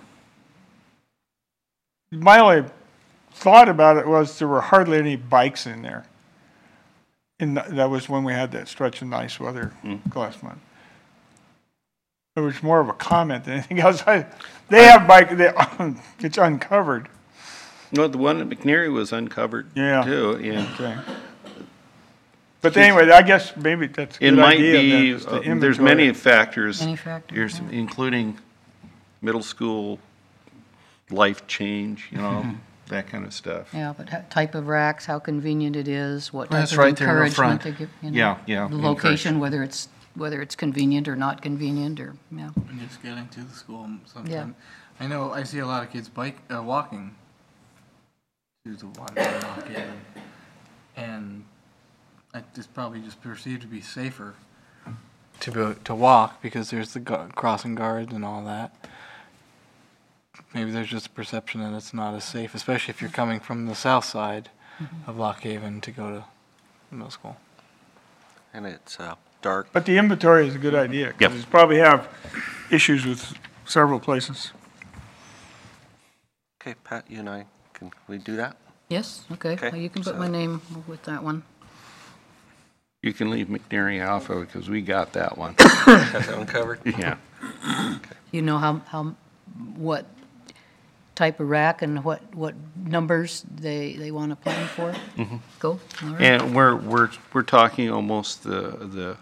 My only thought about it was there were hardly any bikes in there. And tha- that was when we had that stretch of nice weather last month. It was more of a comment than anything else. I, they have bike, they, it's uncovered. No, the one at McNary was uncovered Yeah. too, and Okay. But anyway, I guess maybe that's a it good might idea then, be, is the uh, there's inventory. many factors. Many factors, There's yeah. including middle school life change, you know, that kind of stuff. Yeah, but ha- type of racks, how convenient it is, what type That's of right there in the encouragement front. they give, you know. Yeah, yeah, The location, encouragement. whether it's, whether it's convenient or not convenient, or, yeah. And just getting to the school sometimes. I know I see a lot of kids bike uh, walking to the water Lock Haven, and it's probably just perceived to be safer to go, to walk because there's the gu- crossing guards and all that. Maybe there's just a perception that it's not as safe, especially if you're coming from the south side of Lock Haven to go to middle school. And it's uh, dark. But the inventory is a good idea, Yep. because you probably have issues with several places. Okay, Pat, you and I, can we do that? Yes, okay, Okay, well, you can put so- my name with that one. You can leave McNary Alpha because we got that one. Has that one covered? Yeah. You know how, how, what type of rack and what, what numbers they, they want to plan for? Go, all right. And we're, we're, we're talking almost the, the,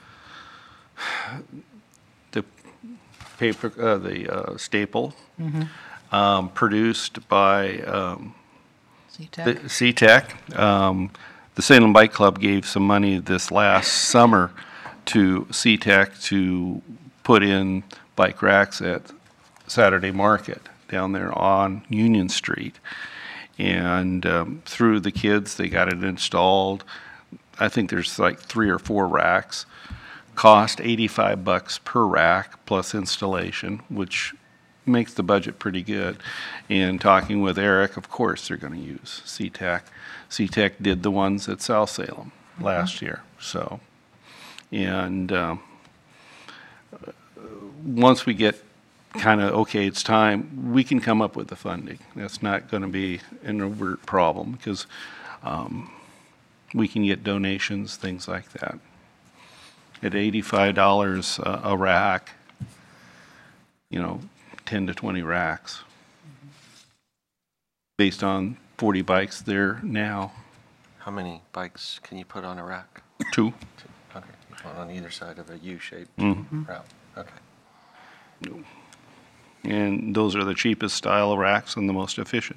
the paper, uh, the uh, staple, um, produced by, um, the C-Tech, C-Tech. Um, the Salem Bike Club gave some money this last summer to C-Tech to put in bike racks at Saturday Market down there on Union Street. And um, through the kids, they got it installed. I think there's like three or four racks. Cost eighty-five bucks per rack plus installation, which makes the budget pretty good. And talking with Eric, of course, they're going to use C-Tech. C-Tech did the ones at South Salem last year, so. And um, once we get kind of, okay, it's time, we can come up with the funding. That's not going to be an overt problem because um, we can get donations, things like that. At eighty-five dollars a a rack, you know, ten to twenty racks. Based on forty bikes there now, How many bikes can you put on a rack? two. Okay, one on either side of a U-shaped Mhm. route. Okay. And those are the cheapest style of racks and the most efficient.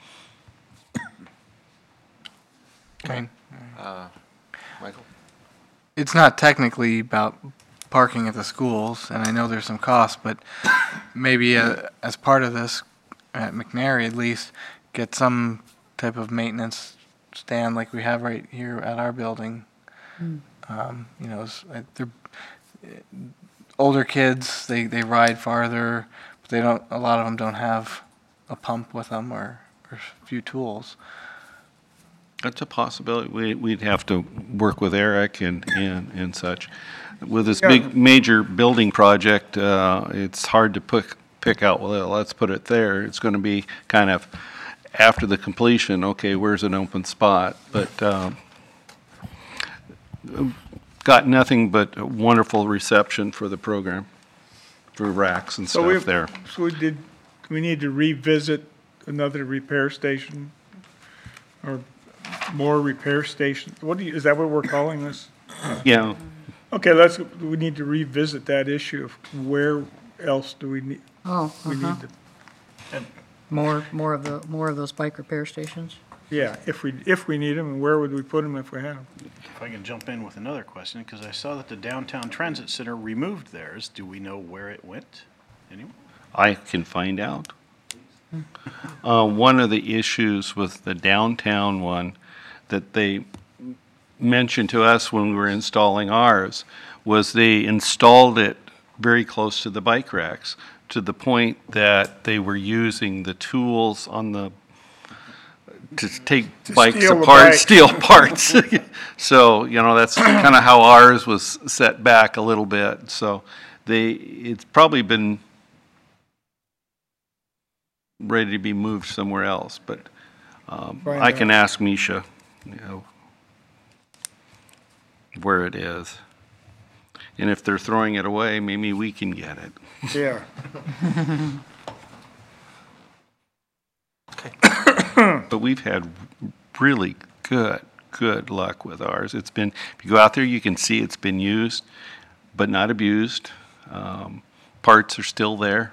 Wayne? Uh, Michael? It's not technically about parking at the schools, and I know there's some costs, but maybe uh, as part of this, at McNary at least, get some type of maintenance stand like we have right here at our building. Um, you know, it's, uh, they're uh, older kids, they, they ride farther, but they don't, a lot of them don't have a pump with them or or a few tools. That's a possibility. We, we'd have to work with Eric and, and, and such. With this Yeah. big, major building project, uh, it's hard to pick, pick out, well, let's put it there. It's gonna be kind of after the completion, okay, where's an open spot? But, um, got nothing but a wonderful reception for the program, for racks and So we, stuff there. so we did, we need to revisit another repair station? Or more repair stations? What do you, is that what we're calling this? Yeah, Okay, let's, we need to revisit that issue of where else do we need, Oh, we uh-huh. need to, More, more of the, more of those bike repair stations? yeah, if we, if we need them, and where would we put them if we had them? If I can jump in with another question, because I saw that the Downtown Transit Center removed theirs. Do we know where it went? Anyone? I can find out. Uh, one of the issues with the downtown one that they mentioned to us when we were installing ours was they installed it very close to the bike racks, to the point that they were using the tools on the, to take bikes steal the apart, bike. steal parts. So, you know, that's kind of how ours was set back a little bit. So they, it's probably been ready to be moved somewhere else, but um, Find I can out. ask Misha, you know, where it is. And if they're throwing it away, maybe we can get it. Yeah. But we've had really good, good luck with ours. It's been, if you go out there, you can see it's been used, but not abused. Um, Parts are still there.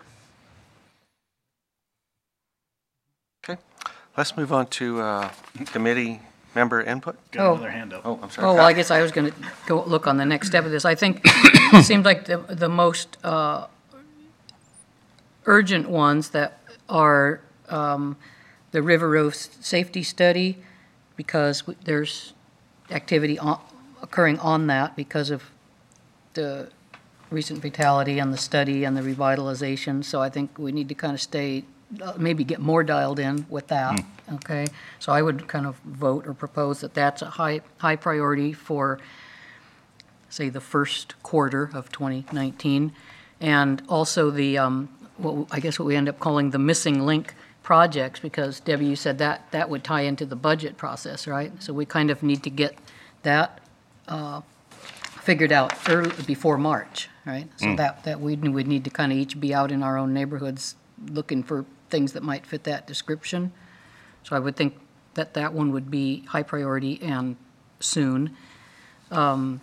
Okay, let's move on to uh, committee member input. Got Oh. another hand up. Oh, I'm sorry. Oh, well, I guess I was going to go look on the next step of this. I think it seemed like the, the most uh, urgent ones that are um, the River Road s- Safety Study, because w- there's activity on- occurring on that because of the recent fatality and the study and the revitalization. So I think we need to kind of stay, uh, maybe get more dialed in with that, okay? So I would kind of vote or propose that that's a high, high priority for, say, the first quarter of twenty nineteen. And also the, um, what, I guess what we end up calling the missing link projects, because Debbie, you said that, that would tie into the budget process, right? So we kind of need to get that uh, figured out early, before March, right? So that, that we would need to kind of each be out in our own neighborhoods looking for things that might fit that description. So I would think that that one would be high priority and soon. Um,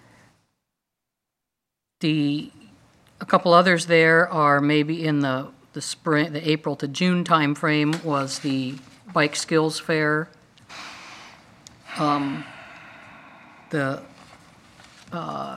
The, a couple others there are maybe in the, the spring, the April to June timeframe was the Bike Skills Fair. Um, The, uh,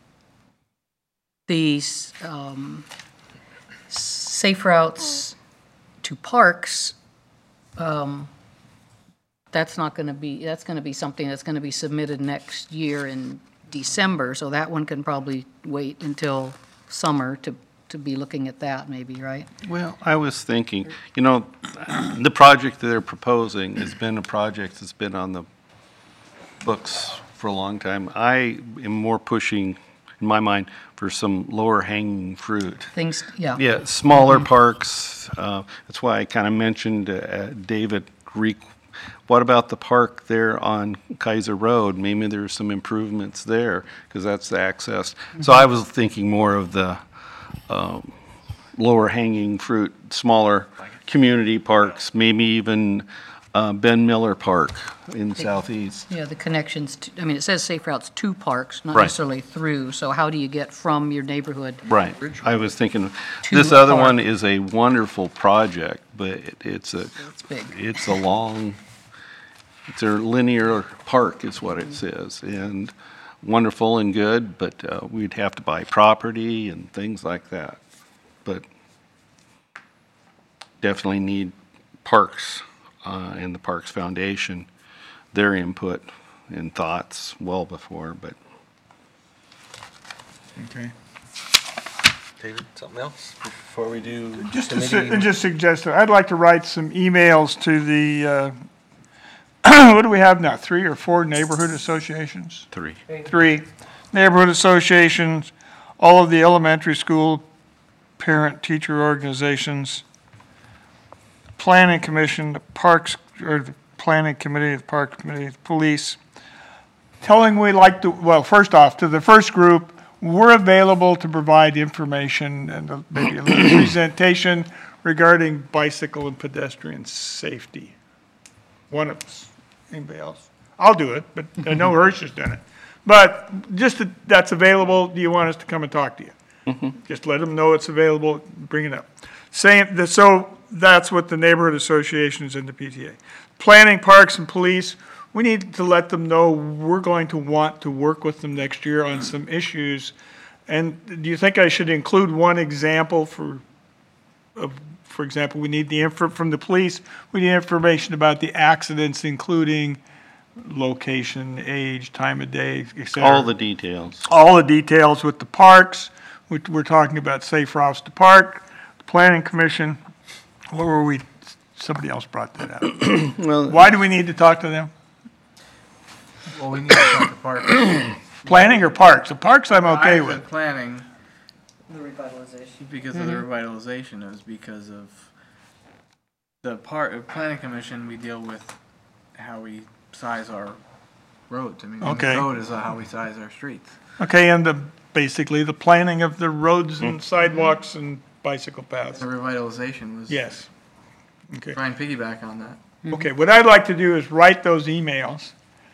these um, safe routes to parks, um, that's not going to be, that's going to be something that's going to be submitted next year in December, so that one can probably wait until summer to, to be looking at that maybe, right? Well, I was thinking, you know, the project that they're proposing has been a project that's been on the books for a long time. I am more pushing, in my mind, for some lower hanging fruit. Things, yeah. Yeah, smaller parks. Uh, that's why I kind of mentioned uh, David Greek. What about the park there on Kaiser Road? Maybe there's some improvements there because that's the access. So I was thinking more of the um, lower hanging fruit, smaller community parks, maybe even uh, Ben Miller Park in Southeast. Yeah, the connections, to, I mean, it says safe routes to parks, not Right. necessarily through, so how do you get from your neighborhood? Right. I was thinking, To this a other park. one is a wonderful project, but it- it's a, It's big. it's a long, it's a linear park is what it says, and wonderful and good, but uh, we'd have to buy property and things like that. But definitely need parks uh, and the Parks Foundation, their input and thoughts well before, but Okay. David, something else before we do Just to, committee? su- just suggest, I'd like to write some emails to the, uh, what do we have now, three or four neighborhood associations? Three. Three neighborhood associations, all of the elementary school parent-teacher organizations, planning commission, the parks, or the planning committee, the park committee, the police, telling we like to, well, first off, to the first group, we're available to provide information and a- maybe a little presentation regarding bicycle and pedestrian safety. One of us. Anybody else? I'll do it, but I know Hirsch has done it. But just that that's available, do you want us to come and talk to you? Just let them know it's available, bring it up. Same, the- so that's what the neighborhood associations and the P T A. Planning, parks, and police, we need to let them know we're going to want to work with them next year on some issues. And do you think I should include one example for, of, for example, we need the info from the police, we need information about the accidents, including location, age, time of day, et cetera. All the details. All the details with the parks, we- we're talking about safe routes to park, the planning commission, what were we, somebody else brought that up. Well, Why do we need to talk to them? Well, we need to talk to parks. Planning or parks? The parks I'm okay I with. said planning The revitalization. because of the revitalization. It was because of the part of planning commission. We deal with how we size our roads. I mean, Okay. the code is how we size our streets. Okay, and the, basically the planning of the roads and sidewalks and bicycle paths. The revitalization was Yes. Okay. try and piggyback on that. Okay, what I'd like to do is write those emails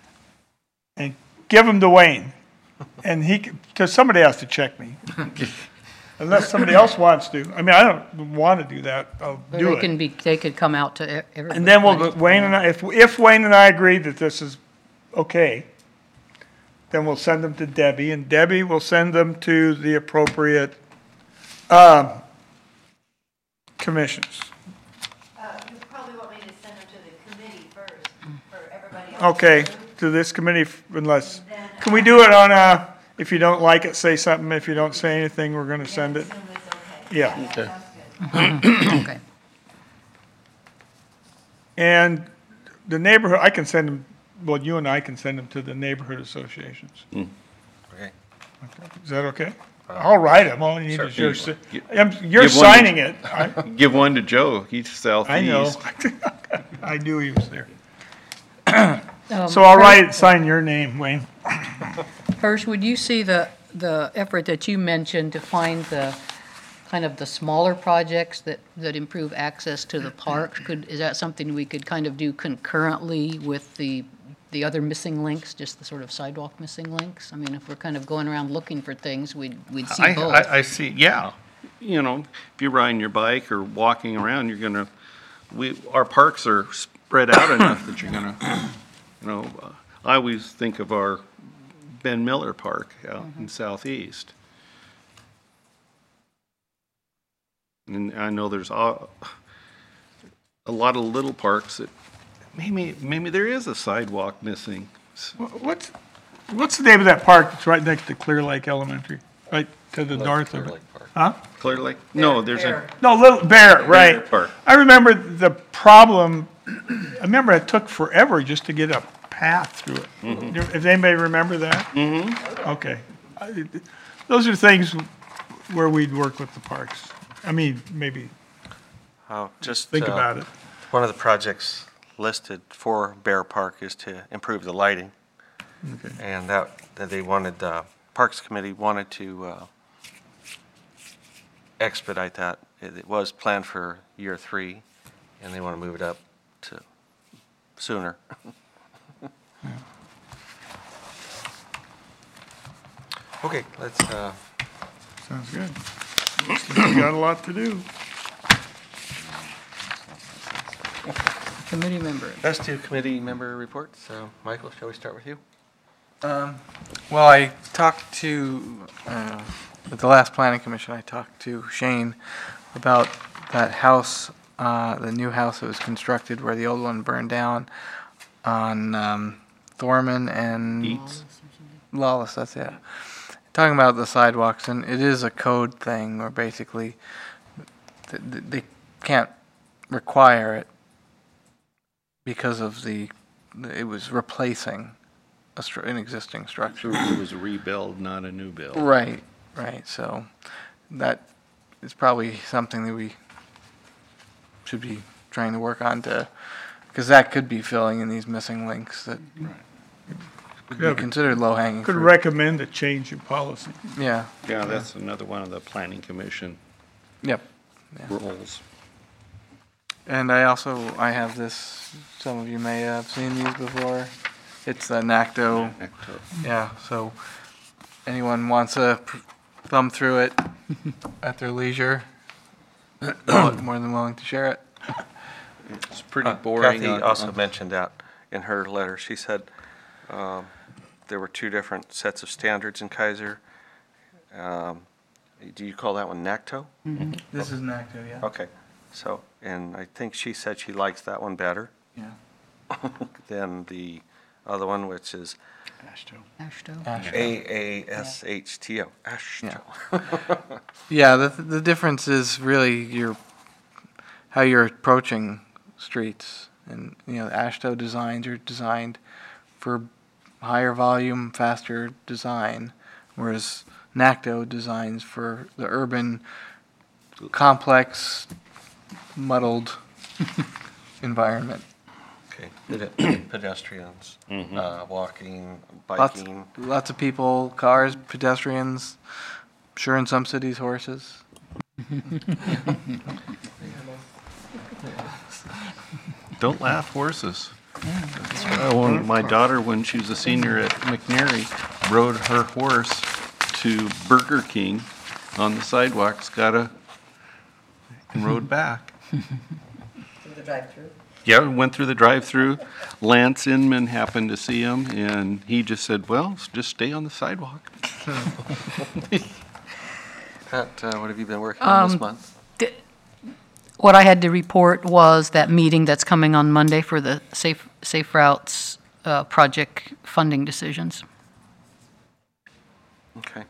and give them to Wayne. And he, because somebody has to check me. Unless somebody else wants to. I mean, I don't want to do that, I'll Or do they it. can be, they could come out to e- everybody. And then we'll, go- Wayne and I, if, if Wayne and I agree that this is okay, then we'll send them to Debbie, and Debbie will send them to the appropriate, um, commissions. Uh, you probably want me to send them to the committee first, for everybody else. Okay, to this committee, f- unless, can we do it on a, if you don't like it, say something, if you don't say anything, we're gonna send it? Assume it's okay. Yeah. That sounds good. Okay. And the neighborhood, I can send them, well, you and I can send them to the neighborhood associations. Okay. Is that okay? I'll write them, all you need is your, si- Gi- I'm- you're give one to- signing it. I Give one to Joe. He's southeast. I know. I knew he was there. Um, So I'll write, it, sign your name, Wayne. First, would you see the, the effort that you mentioned to find the, kind of the smaller projects that, that improve access to the parks? Could, is that something we could kind of do concurrently with the, the other missing links, just the sort of sidewalk missing links? I mean, if we're kind of going around looking for things, we'd, we'd see I, both. I, I see, yeah. You know, if you're riding your bike or walking around, you're gonna, we, our parks are spread out enough that you're gonna, you know, uh, I always think of our Ben Miller Park out in Southeast. And I know there's a, a lot of little parks that, maybe, maybe there is a sidewalk missing. Wh- What's, what's the name of that park that's right next to Clear Lake Elementary? Right to the north of Clear it? Lake Park. Huh? Clear Lake? No, there's a, No, Little Bear, right. Park. I remember the problem, I remember it took forever just to get a path through it. If anybody remember that? Mm-hmm. Okay. I- Those are things where we'd work with the parks. I mean, maybe Oh, just. think uh, about it. One of the projects listed for Bear Park is to improve the lighting. Okay. And that, that they wanted, uh, Parks Committee wanted to uh, expedite that. It it was planned for year three, and they want to move it up to sooner. Okay, let's, uh, Sounds good. Looks like we got a lot to do. Committee member. let's do committee member reports. So, Michael, shall we start with you? Um, well, I talked to, uh, at the last planning commission, I talked to Shane about that house, uh, the new house that was constructed where the old one burned down on, um, Thorman and Eats. Lawless, that's it. talking about the sidewalks, and it is a code thing where basically th- th- they can't require it because of the, it was replacing a stru- an existing structure. It was a rebuild, not a new build. Right, right. So that is probably something that we should be trying to work on to, because that could be filling in these missing links that would Yeah. be considered low-hanging Could fruit. recommend a change in policy. Yeah, Yeah, that's another one of the planning commission yep. roles. And I also, I have this, some of you may have seen these before. It's the NACTO. Yeah, so anyone wants to pr- thumb through it at their leisure, more than willing to share it. It's pretty Uh, boring. Kathy on- also on- mentioned that in her letter. She said um, there were two different sets of standards in Kaiser. Um, Do you call that one NACTO? This is NACTO, yeah. Okay, so, and I think she said she likes that one better Yeah. than the other one, which is Ashto. Ashto. A A S H T O, ASHTO. Yeah, the the difference is really your how you're approaching streets, and you know, the ASHTO designs are designed for higher volume, faster design, whereas NACTO designs for the urban, complex, muddled environment. Okay, Pede- pedestrians, uh, walking, Lots, biking. lots of people, cars, pedestrians, sure in some cities horses. Don't laugh, horses. Uh, when my daughter, when she was a senior at McNary, rode her horse to Burger King on the sidewalks, got a, and rode back. The drive-through. Yeah, went through the drive-through. Lance Inman happened to see him, and he just said, well, just stay on the sidewalk. Pat, uh, what have you been working on this Um, month? What I had to report was that meeting that's coming on Monday for the Safe, Safe Routes uh, project funding decisions. Okay.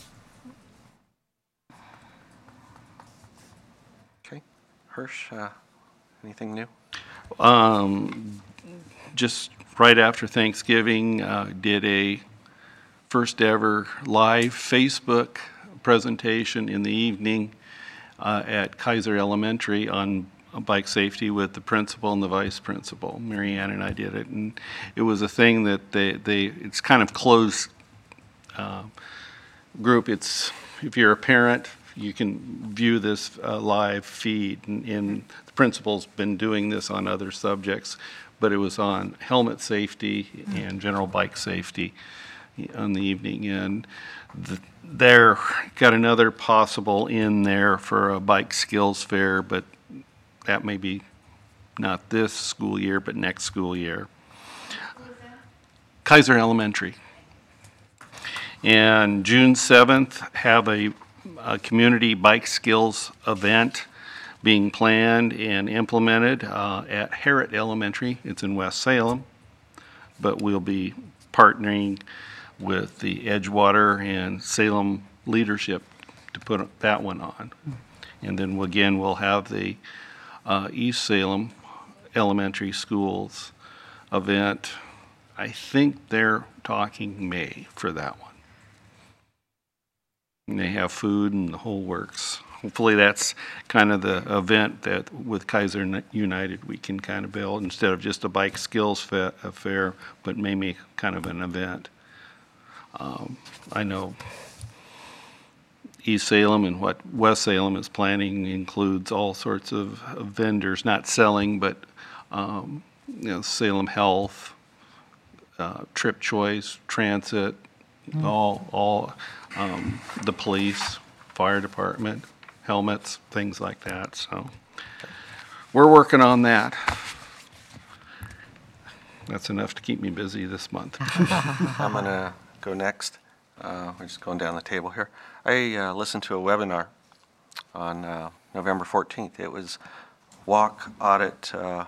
Okay, Hirsch, uh, anything new? Um, just right after Thanksgiving, uh, did a first ever live Facebook presentation in the evening uh, at Kaiser Elementary on bike safety with the principal and the vice principal. Mary Ann and I did it, and it was a thing that they, they it's kind of closed uh, group. It's, if you're a parent, you can view this uh, live feed, and, and the principal's been doing this on other subjects, but it was on helmet safety and general bike safety on the evening, and the, they're got another possible in there for a bike skills fair, but that may be not this school year, but next school year. Kaiser Elementary. And June seventh, have a, a community bike skills event being planned and implemented uh, at Harrod Elementary. It's in West Salem, but we'll be partnering with the Edgewater and Salem leadership to put that one on. And then again, we'll have the uh, East Salem Elementary Schools event. I think they're talking May for that one. And they have food and the whole works. Hopefully that's kind of the event that with Kaiser United we can kind of build instead of just a bike skills fa- fair, but maybe kind of an event. Um, I know East Salem and what West Salem is planning includes all sorts of, of vendors, not selling, but um, you know, Salem Health, uh, Trip Choice, Transit, all, all um, the police, fire department, helmets, things like that. So we're working on that. That's enough to keep me busy this month. I'm going to go next. Uh, We're just going down the table here. I uh, listened to a webinar on uh, November fourteenth. It was walk audit uh,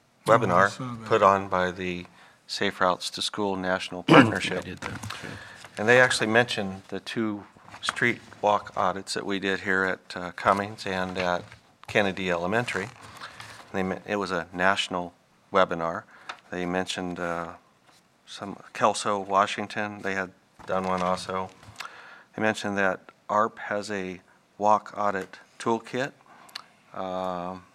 webinar saw that. put on by the Safe Routes to School National Partnership. I did that. And they actually mentioned the two street walk audits that we did here at uh, Cummings and at Kennedy Elementary. They, me- it was a national webinar. They mentioned uh, some, Kelso, Washington, they had done one also. They mentioned that A R P has a walk audit toolkit. Um,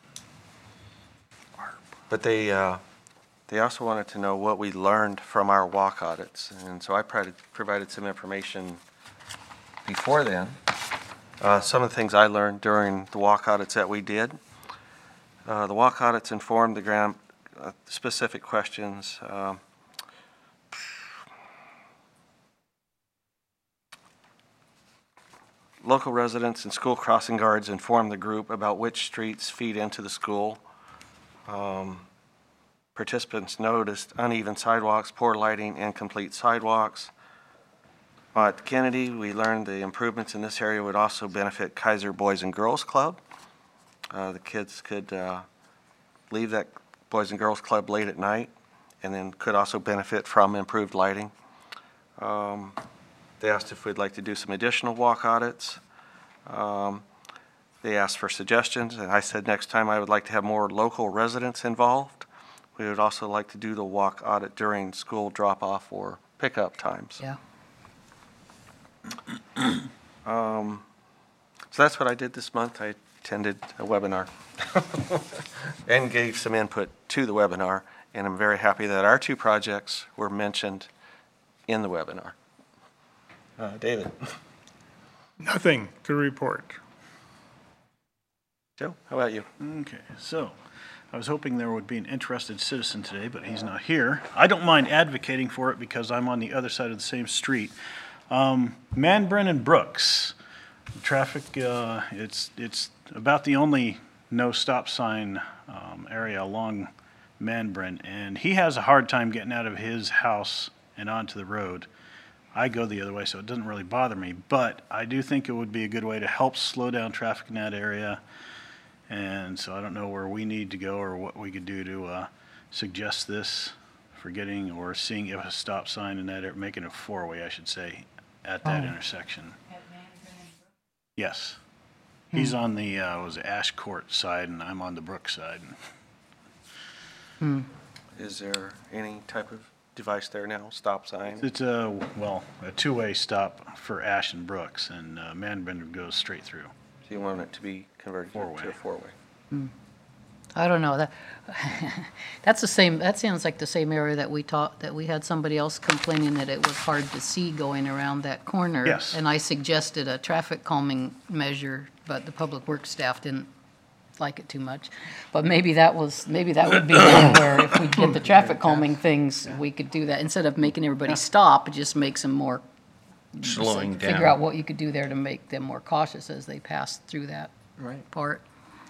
But they, uh, they also wanted to know what we learned from our walk audits. And so I provided, provided some information before then. Uh, Some of the things I learned during the walk audits that we did. Uh, The walk audits informed the grant uh, specific questions. um, Local residents and school crossing guards informed the group about which streets feed into the school. Um, Participants noticed uneven sidewalks, poor lighting, incomplete sidewalks. At Kennedy, we learned the improvements in this area would also benefit Kaiser Boys and Girls Club. Uh, The kids could uh, leave that Boys and Girls Club late at night and then could also benefit from improved lighting. Um, They asked if we'd like to do some additional walk audits. Um, They asked for suggestions, and I said next time I would like to have more local residents involved. We would also like to do the walk audit during school drop-off or pickup times. Yeah. Um, So that's what I did this month. I attended a webinar and gave some input to the webinar, and I'm very happy that our two projects were mentioned in the webinar. Uh, David? Nothing to report. Joe, how about you? Okay, so I was hoping there would be an interested citizen today, but he's not here. I don't mind advocating for it because I'm on the other side of the same street. Um, Manbren and Brooks, traffic, uh, it's, it's about the only no stop sign um, area along Manbren, and he has a hard time getting out of his house and onto the road. I go the other way, so it doesn't really bother me, but I do think it would be a good way to help slow down traffic in that area. And so I don't know where we need to go or what we could do to uh, suggest this for getting or seeing if a stop sign in that, area, making a four-way, I should say, at that Oh. intersection. Yes. He's on the, uh, was it Ash Court side, and I'm on the Brook side. Is there any type of device there now, stop sign? It's a, well, a two-way stop for Ash and Brooks, and uh, Manbender goes straight through. Do you want it to be converted to Four-way. a four-way? I don't know, that, that's the same, that sounds like the same area that we taught, that we had somebody else complaining that it was hard to see going around that corner. Yes. And I suggested a traffic calming measure, but the public works staff didn't like it too much. But maybe that was, maybe that would be one where if we get the traffic calming things, we could do that. Instead of making everybody stop, it just makes them more. Slowing down. Figure out what you could do there to make them more cautious as they pass through that Right. part.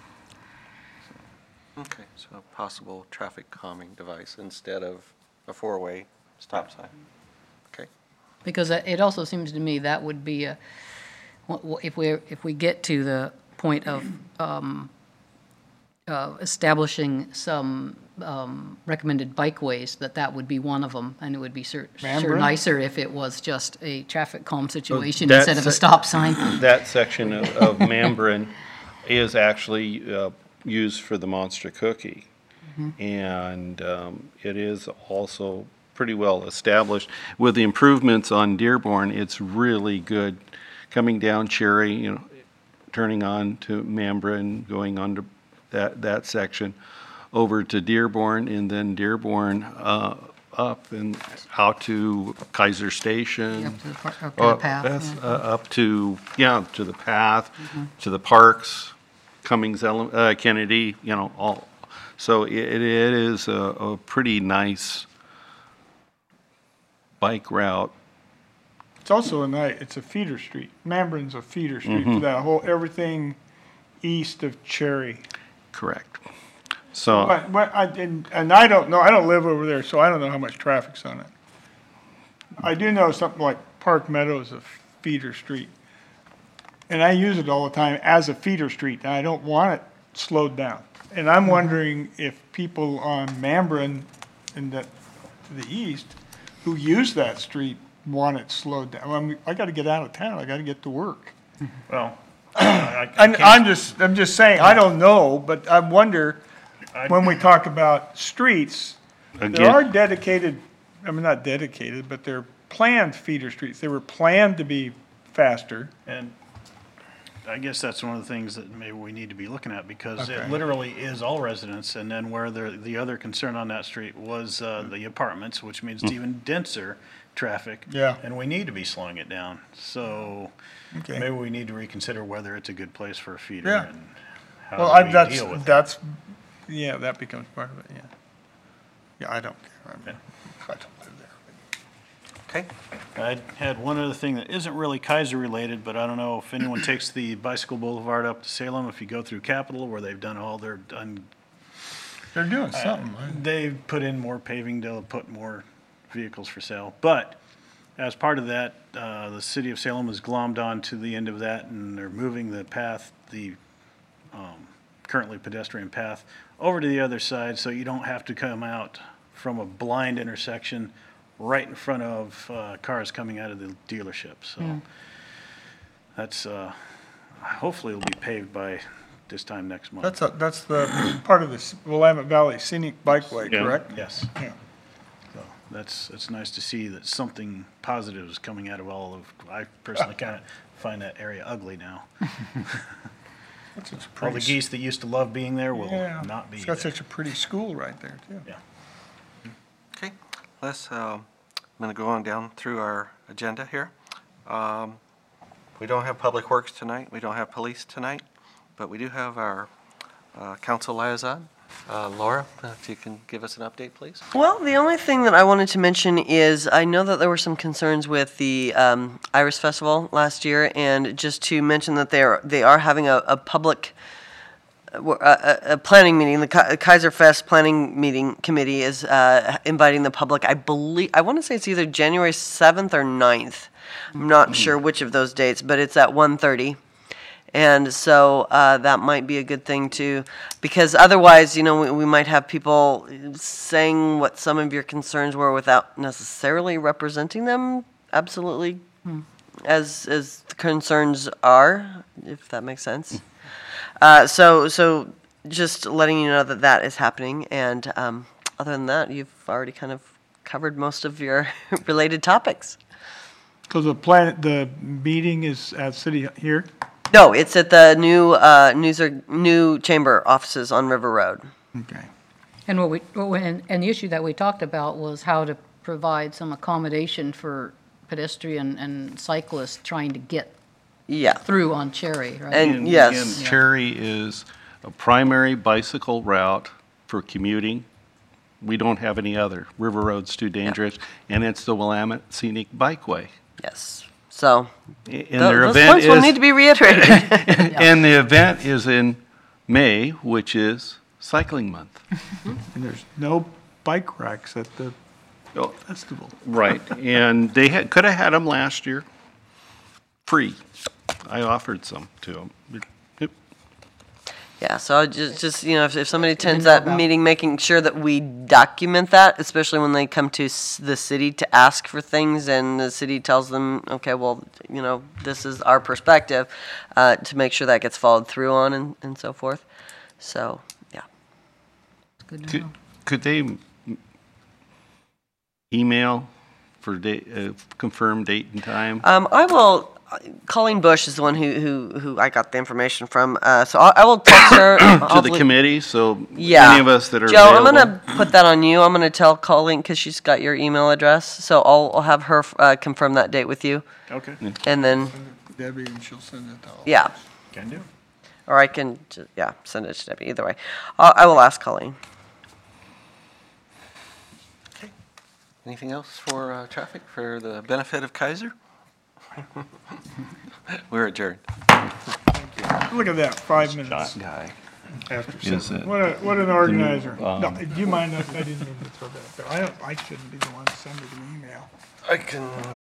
Okay, so a possible traffic calming device instead of a four-way stop sign. Okay. Because it it also seems to me that would be a, wh- wh- if we, if we get to the point of um, uh, establishing some um, recommended bikeways, that that would be one of them, and it would be cer- sure Manbrook? nicer if it was just a traffic calm situation that's instead of a a- stop sign. That section of, of Manbren is actually uh, used for the Monster Cookie. And um, it is also pretty well established. With the improvements on Dearborn, it's really good. Coming down Cherry, you know, turning on to Manbren, going on to that, that section, over to Dearborn, and then Dearborn uh, up and out to Kaiser Station. Up to the par- up to Uh, the path, that's, yeah. uh, Up to, yeah, to the path, to the parks, Cummings, Ele- uh, Kennedy, you know, all. So it, it is a, a pretty nice bike route. It's also a night, it's a feeder street. Manbren's a feeder street for that whole, everything east of Cherry. Correct. So, But, but I, and, and I don't know, I don't live over there, so I don't know how much traffic's on it. I do know something like Park Meadow is a feeder street. And I use it all the time as a feeder street, and I don't want it slowed down. And I'm wondering if people on Manbren and that, to the east, who use that street want it slowed down. I mean, I gotta get out of town, I gotta get to work. Well, I- I And can't- I'm just, I'm just saying, I don't know, but I wonder, when we talk about streets, there Again- are dedicated, I mean, not dedicated, but they're planned feeder streets. They were planned to be faster. And I guess that's one of the things that maybe we need to be looking at, because it Okay. literally is all residents, and then where the, the other concern on that street was uh, the apartments, which means it's even denser traffic. Yeah. And we need to be slowing it down. So Okay. maybe we need to reconsider whether it's a good place for a feeder Yeah. and Well, how I, do we that's, deal with it. that's, yeah, that becomes part of it, yeah. Yeah, I don't care. I mean, I don't live there. Okay. I had one other thing that isn't really Kaiser-related, but I don't know if anyone takes the bicycle boulevard up to Salem, if you go through Capitol, where they've done all their, done, They're doing something. right? they've put in more paving to put more vehicles for sale. But as part of that, uh, the city of Salem has glommed on to the end of that, and they're moving the path, the um, currently pedestrian path, over to the other side, so you don't have to come out from a blind intersection right in front of uh, cars coming out of the dealership. So that's, uh, hopefully it'll be paved by this time next month. That's, a- that's the part of the Willamette Valley Scenic Bikeway, Yeah. correct? Yes. Yeah. So that's, it's nice to see that something positive is coming out of all of, I personally kind of find that area ugly now. That's such a All the pretty s- geese that used to love being there will Yeah. not be It's there. got such a pretty school right there, too. Yeah. Okay, let's, um, I'm going to go on down through our agenda here. Um, We don't have Public Works tonight, we don't have Police tonight, but we do have our uh, Council Liaison. Uh, Laura, if you can give us an update, please? Well, the only thing that I wanted to mention is I know that there were some concerns with the um, Iris Festival last year, and just to mention that they are they are having a, a public uh, a, a planning meeting. The Ki- Kaiser Fest planning meeting committee is uh, inviting the public. I believe I want to say it's either January seventh or ninth. I'm not sure which of those dates, but it's at one thirty. And so uh, that might be a good thing too, because otherwise, you know, we, we might have people saying what some of your concerns were without necessarily representing them absolutely as as the concerns are, if that makes sense. Uh, so so just letting you know that that is happening, and um, other than that, you've already kind of covered most of your related topics. So the plan, the meeting is at City here? No, it's at the new uh, news or new chamber offices on River Road. Okay. And what we, what we- and and the issue that we talked about was how to provide some accommodation for pedestrian and cyclists trying to get Yeah. through on Cherry, right? And yes. again, Cherry is a primary bicycle route for commuting. We don't have any other. River Road's too dangerous, and it's the Willamette Scenic Bikeway. Yes. So And th- their those event points will need is, to be reiterated. and the event is in May, which is Cycling Month. And there's no bike racks at the Oh, festival. right, and they had, could have had them last year, free. I offered some to them. Yep. Yeah, so just, just you know, if, if somebody attends know that about- meeting, making sure that we document that, especially when they come to s- the city to ask for things, and the city tells them, okay, well, you know, this is our perspective, uh, to make sure that gets followed through on and, and so forth. So, yeah. Good to Could, know. could they m- email for date, uh, confirm date and time? Um, I will. Colleen Bush is the one who who, who I got the information from. Uh, so I, I will text her To the committee, so Yeah. any of us that are Joe, I'm available. gonna put that on you. I'm gonna tell Colleen because she's got your email address. So I'll, I'll have her uh, confirm that date with you, Okay, and then Debbie, and she'll send it to all. yeah, can do. or I can ju- yeah send it to Debbie. Either way, I'll, I will ask Colleen. Anything else for uh, traffic, for the benefit of Kaiser? We're adjourned. Look at that, five minutes Guy. after Is seven. it What a, what an organizer. um, No, do you mind, if I didn't mean to throw that there. I don't, I shouldn't be the one to send her the email. I can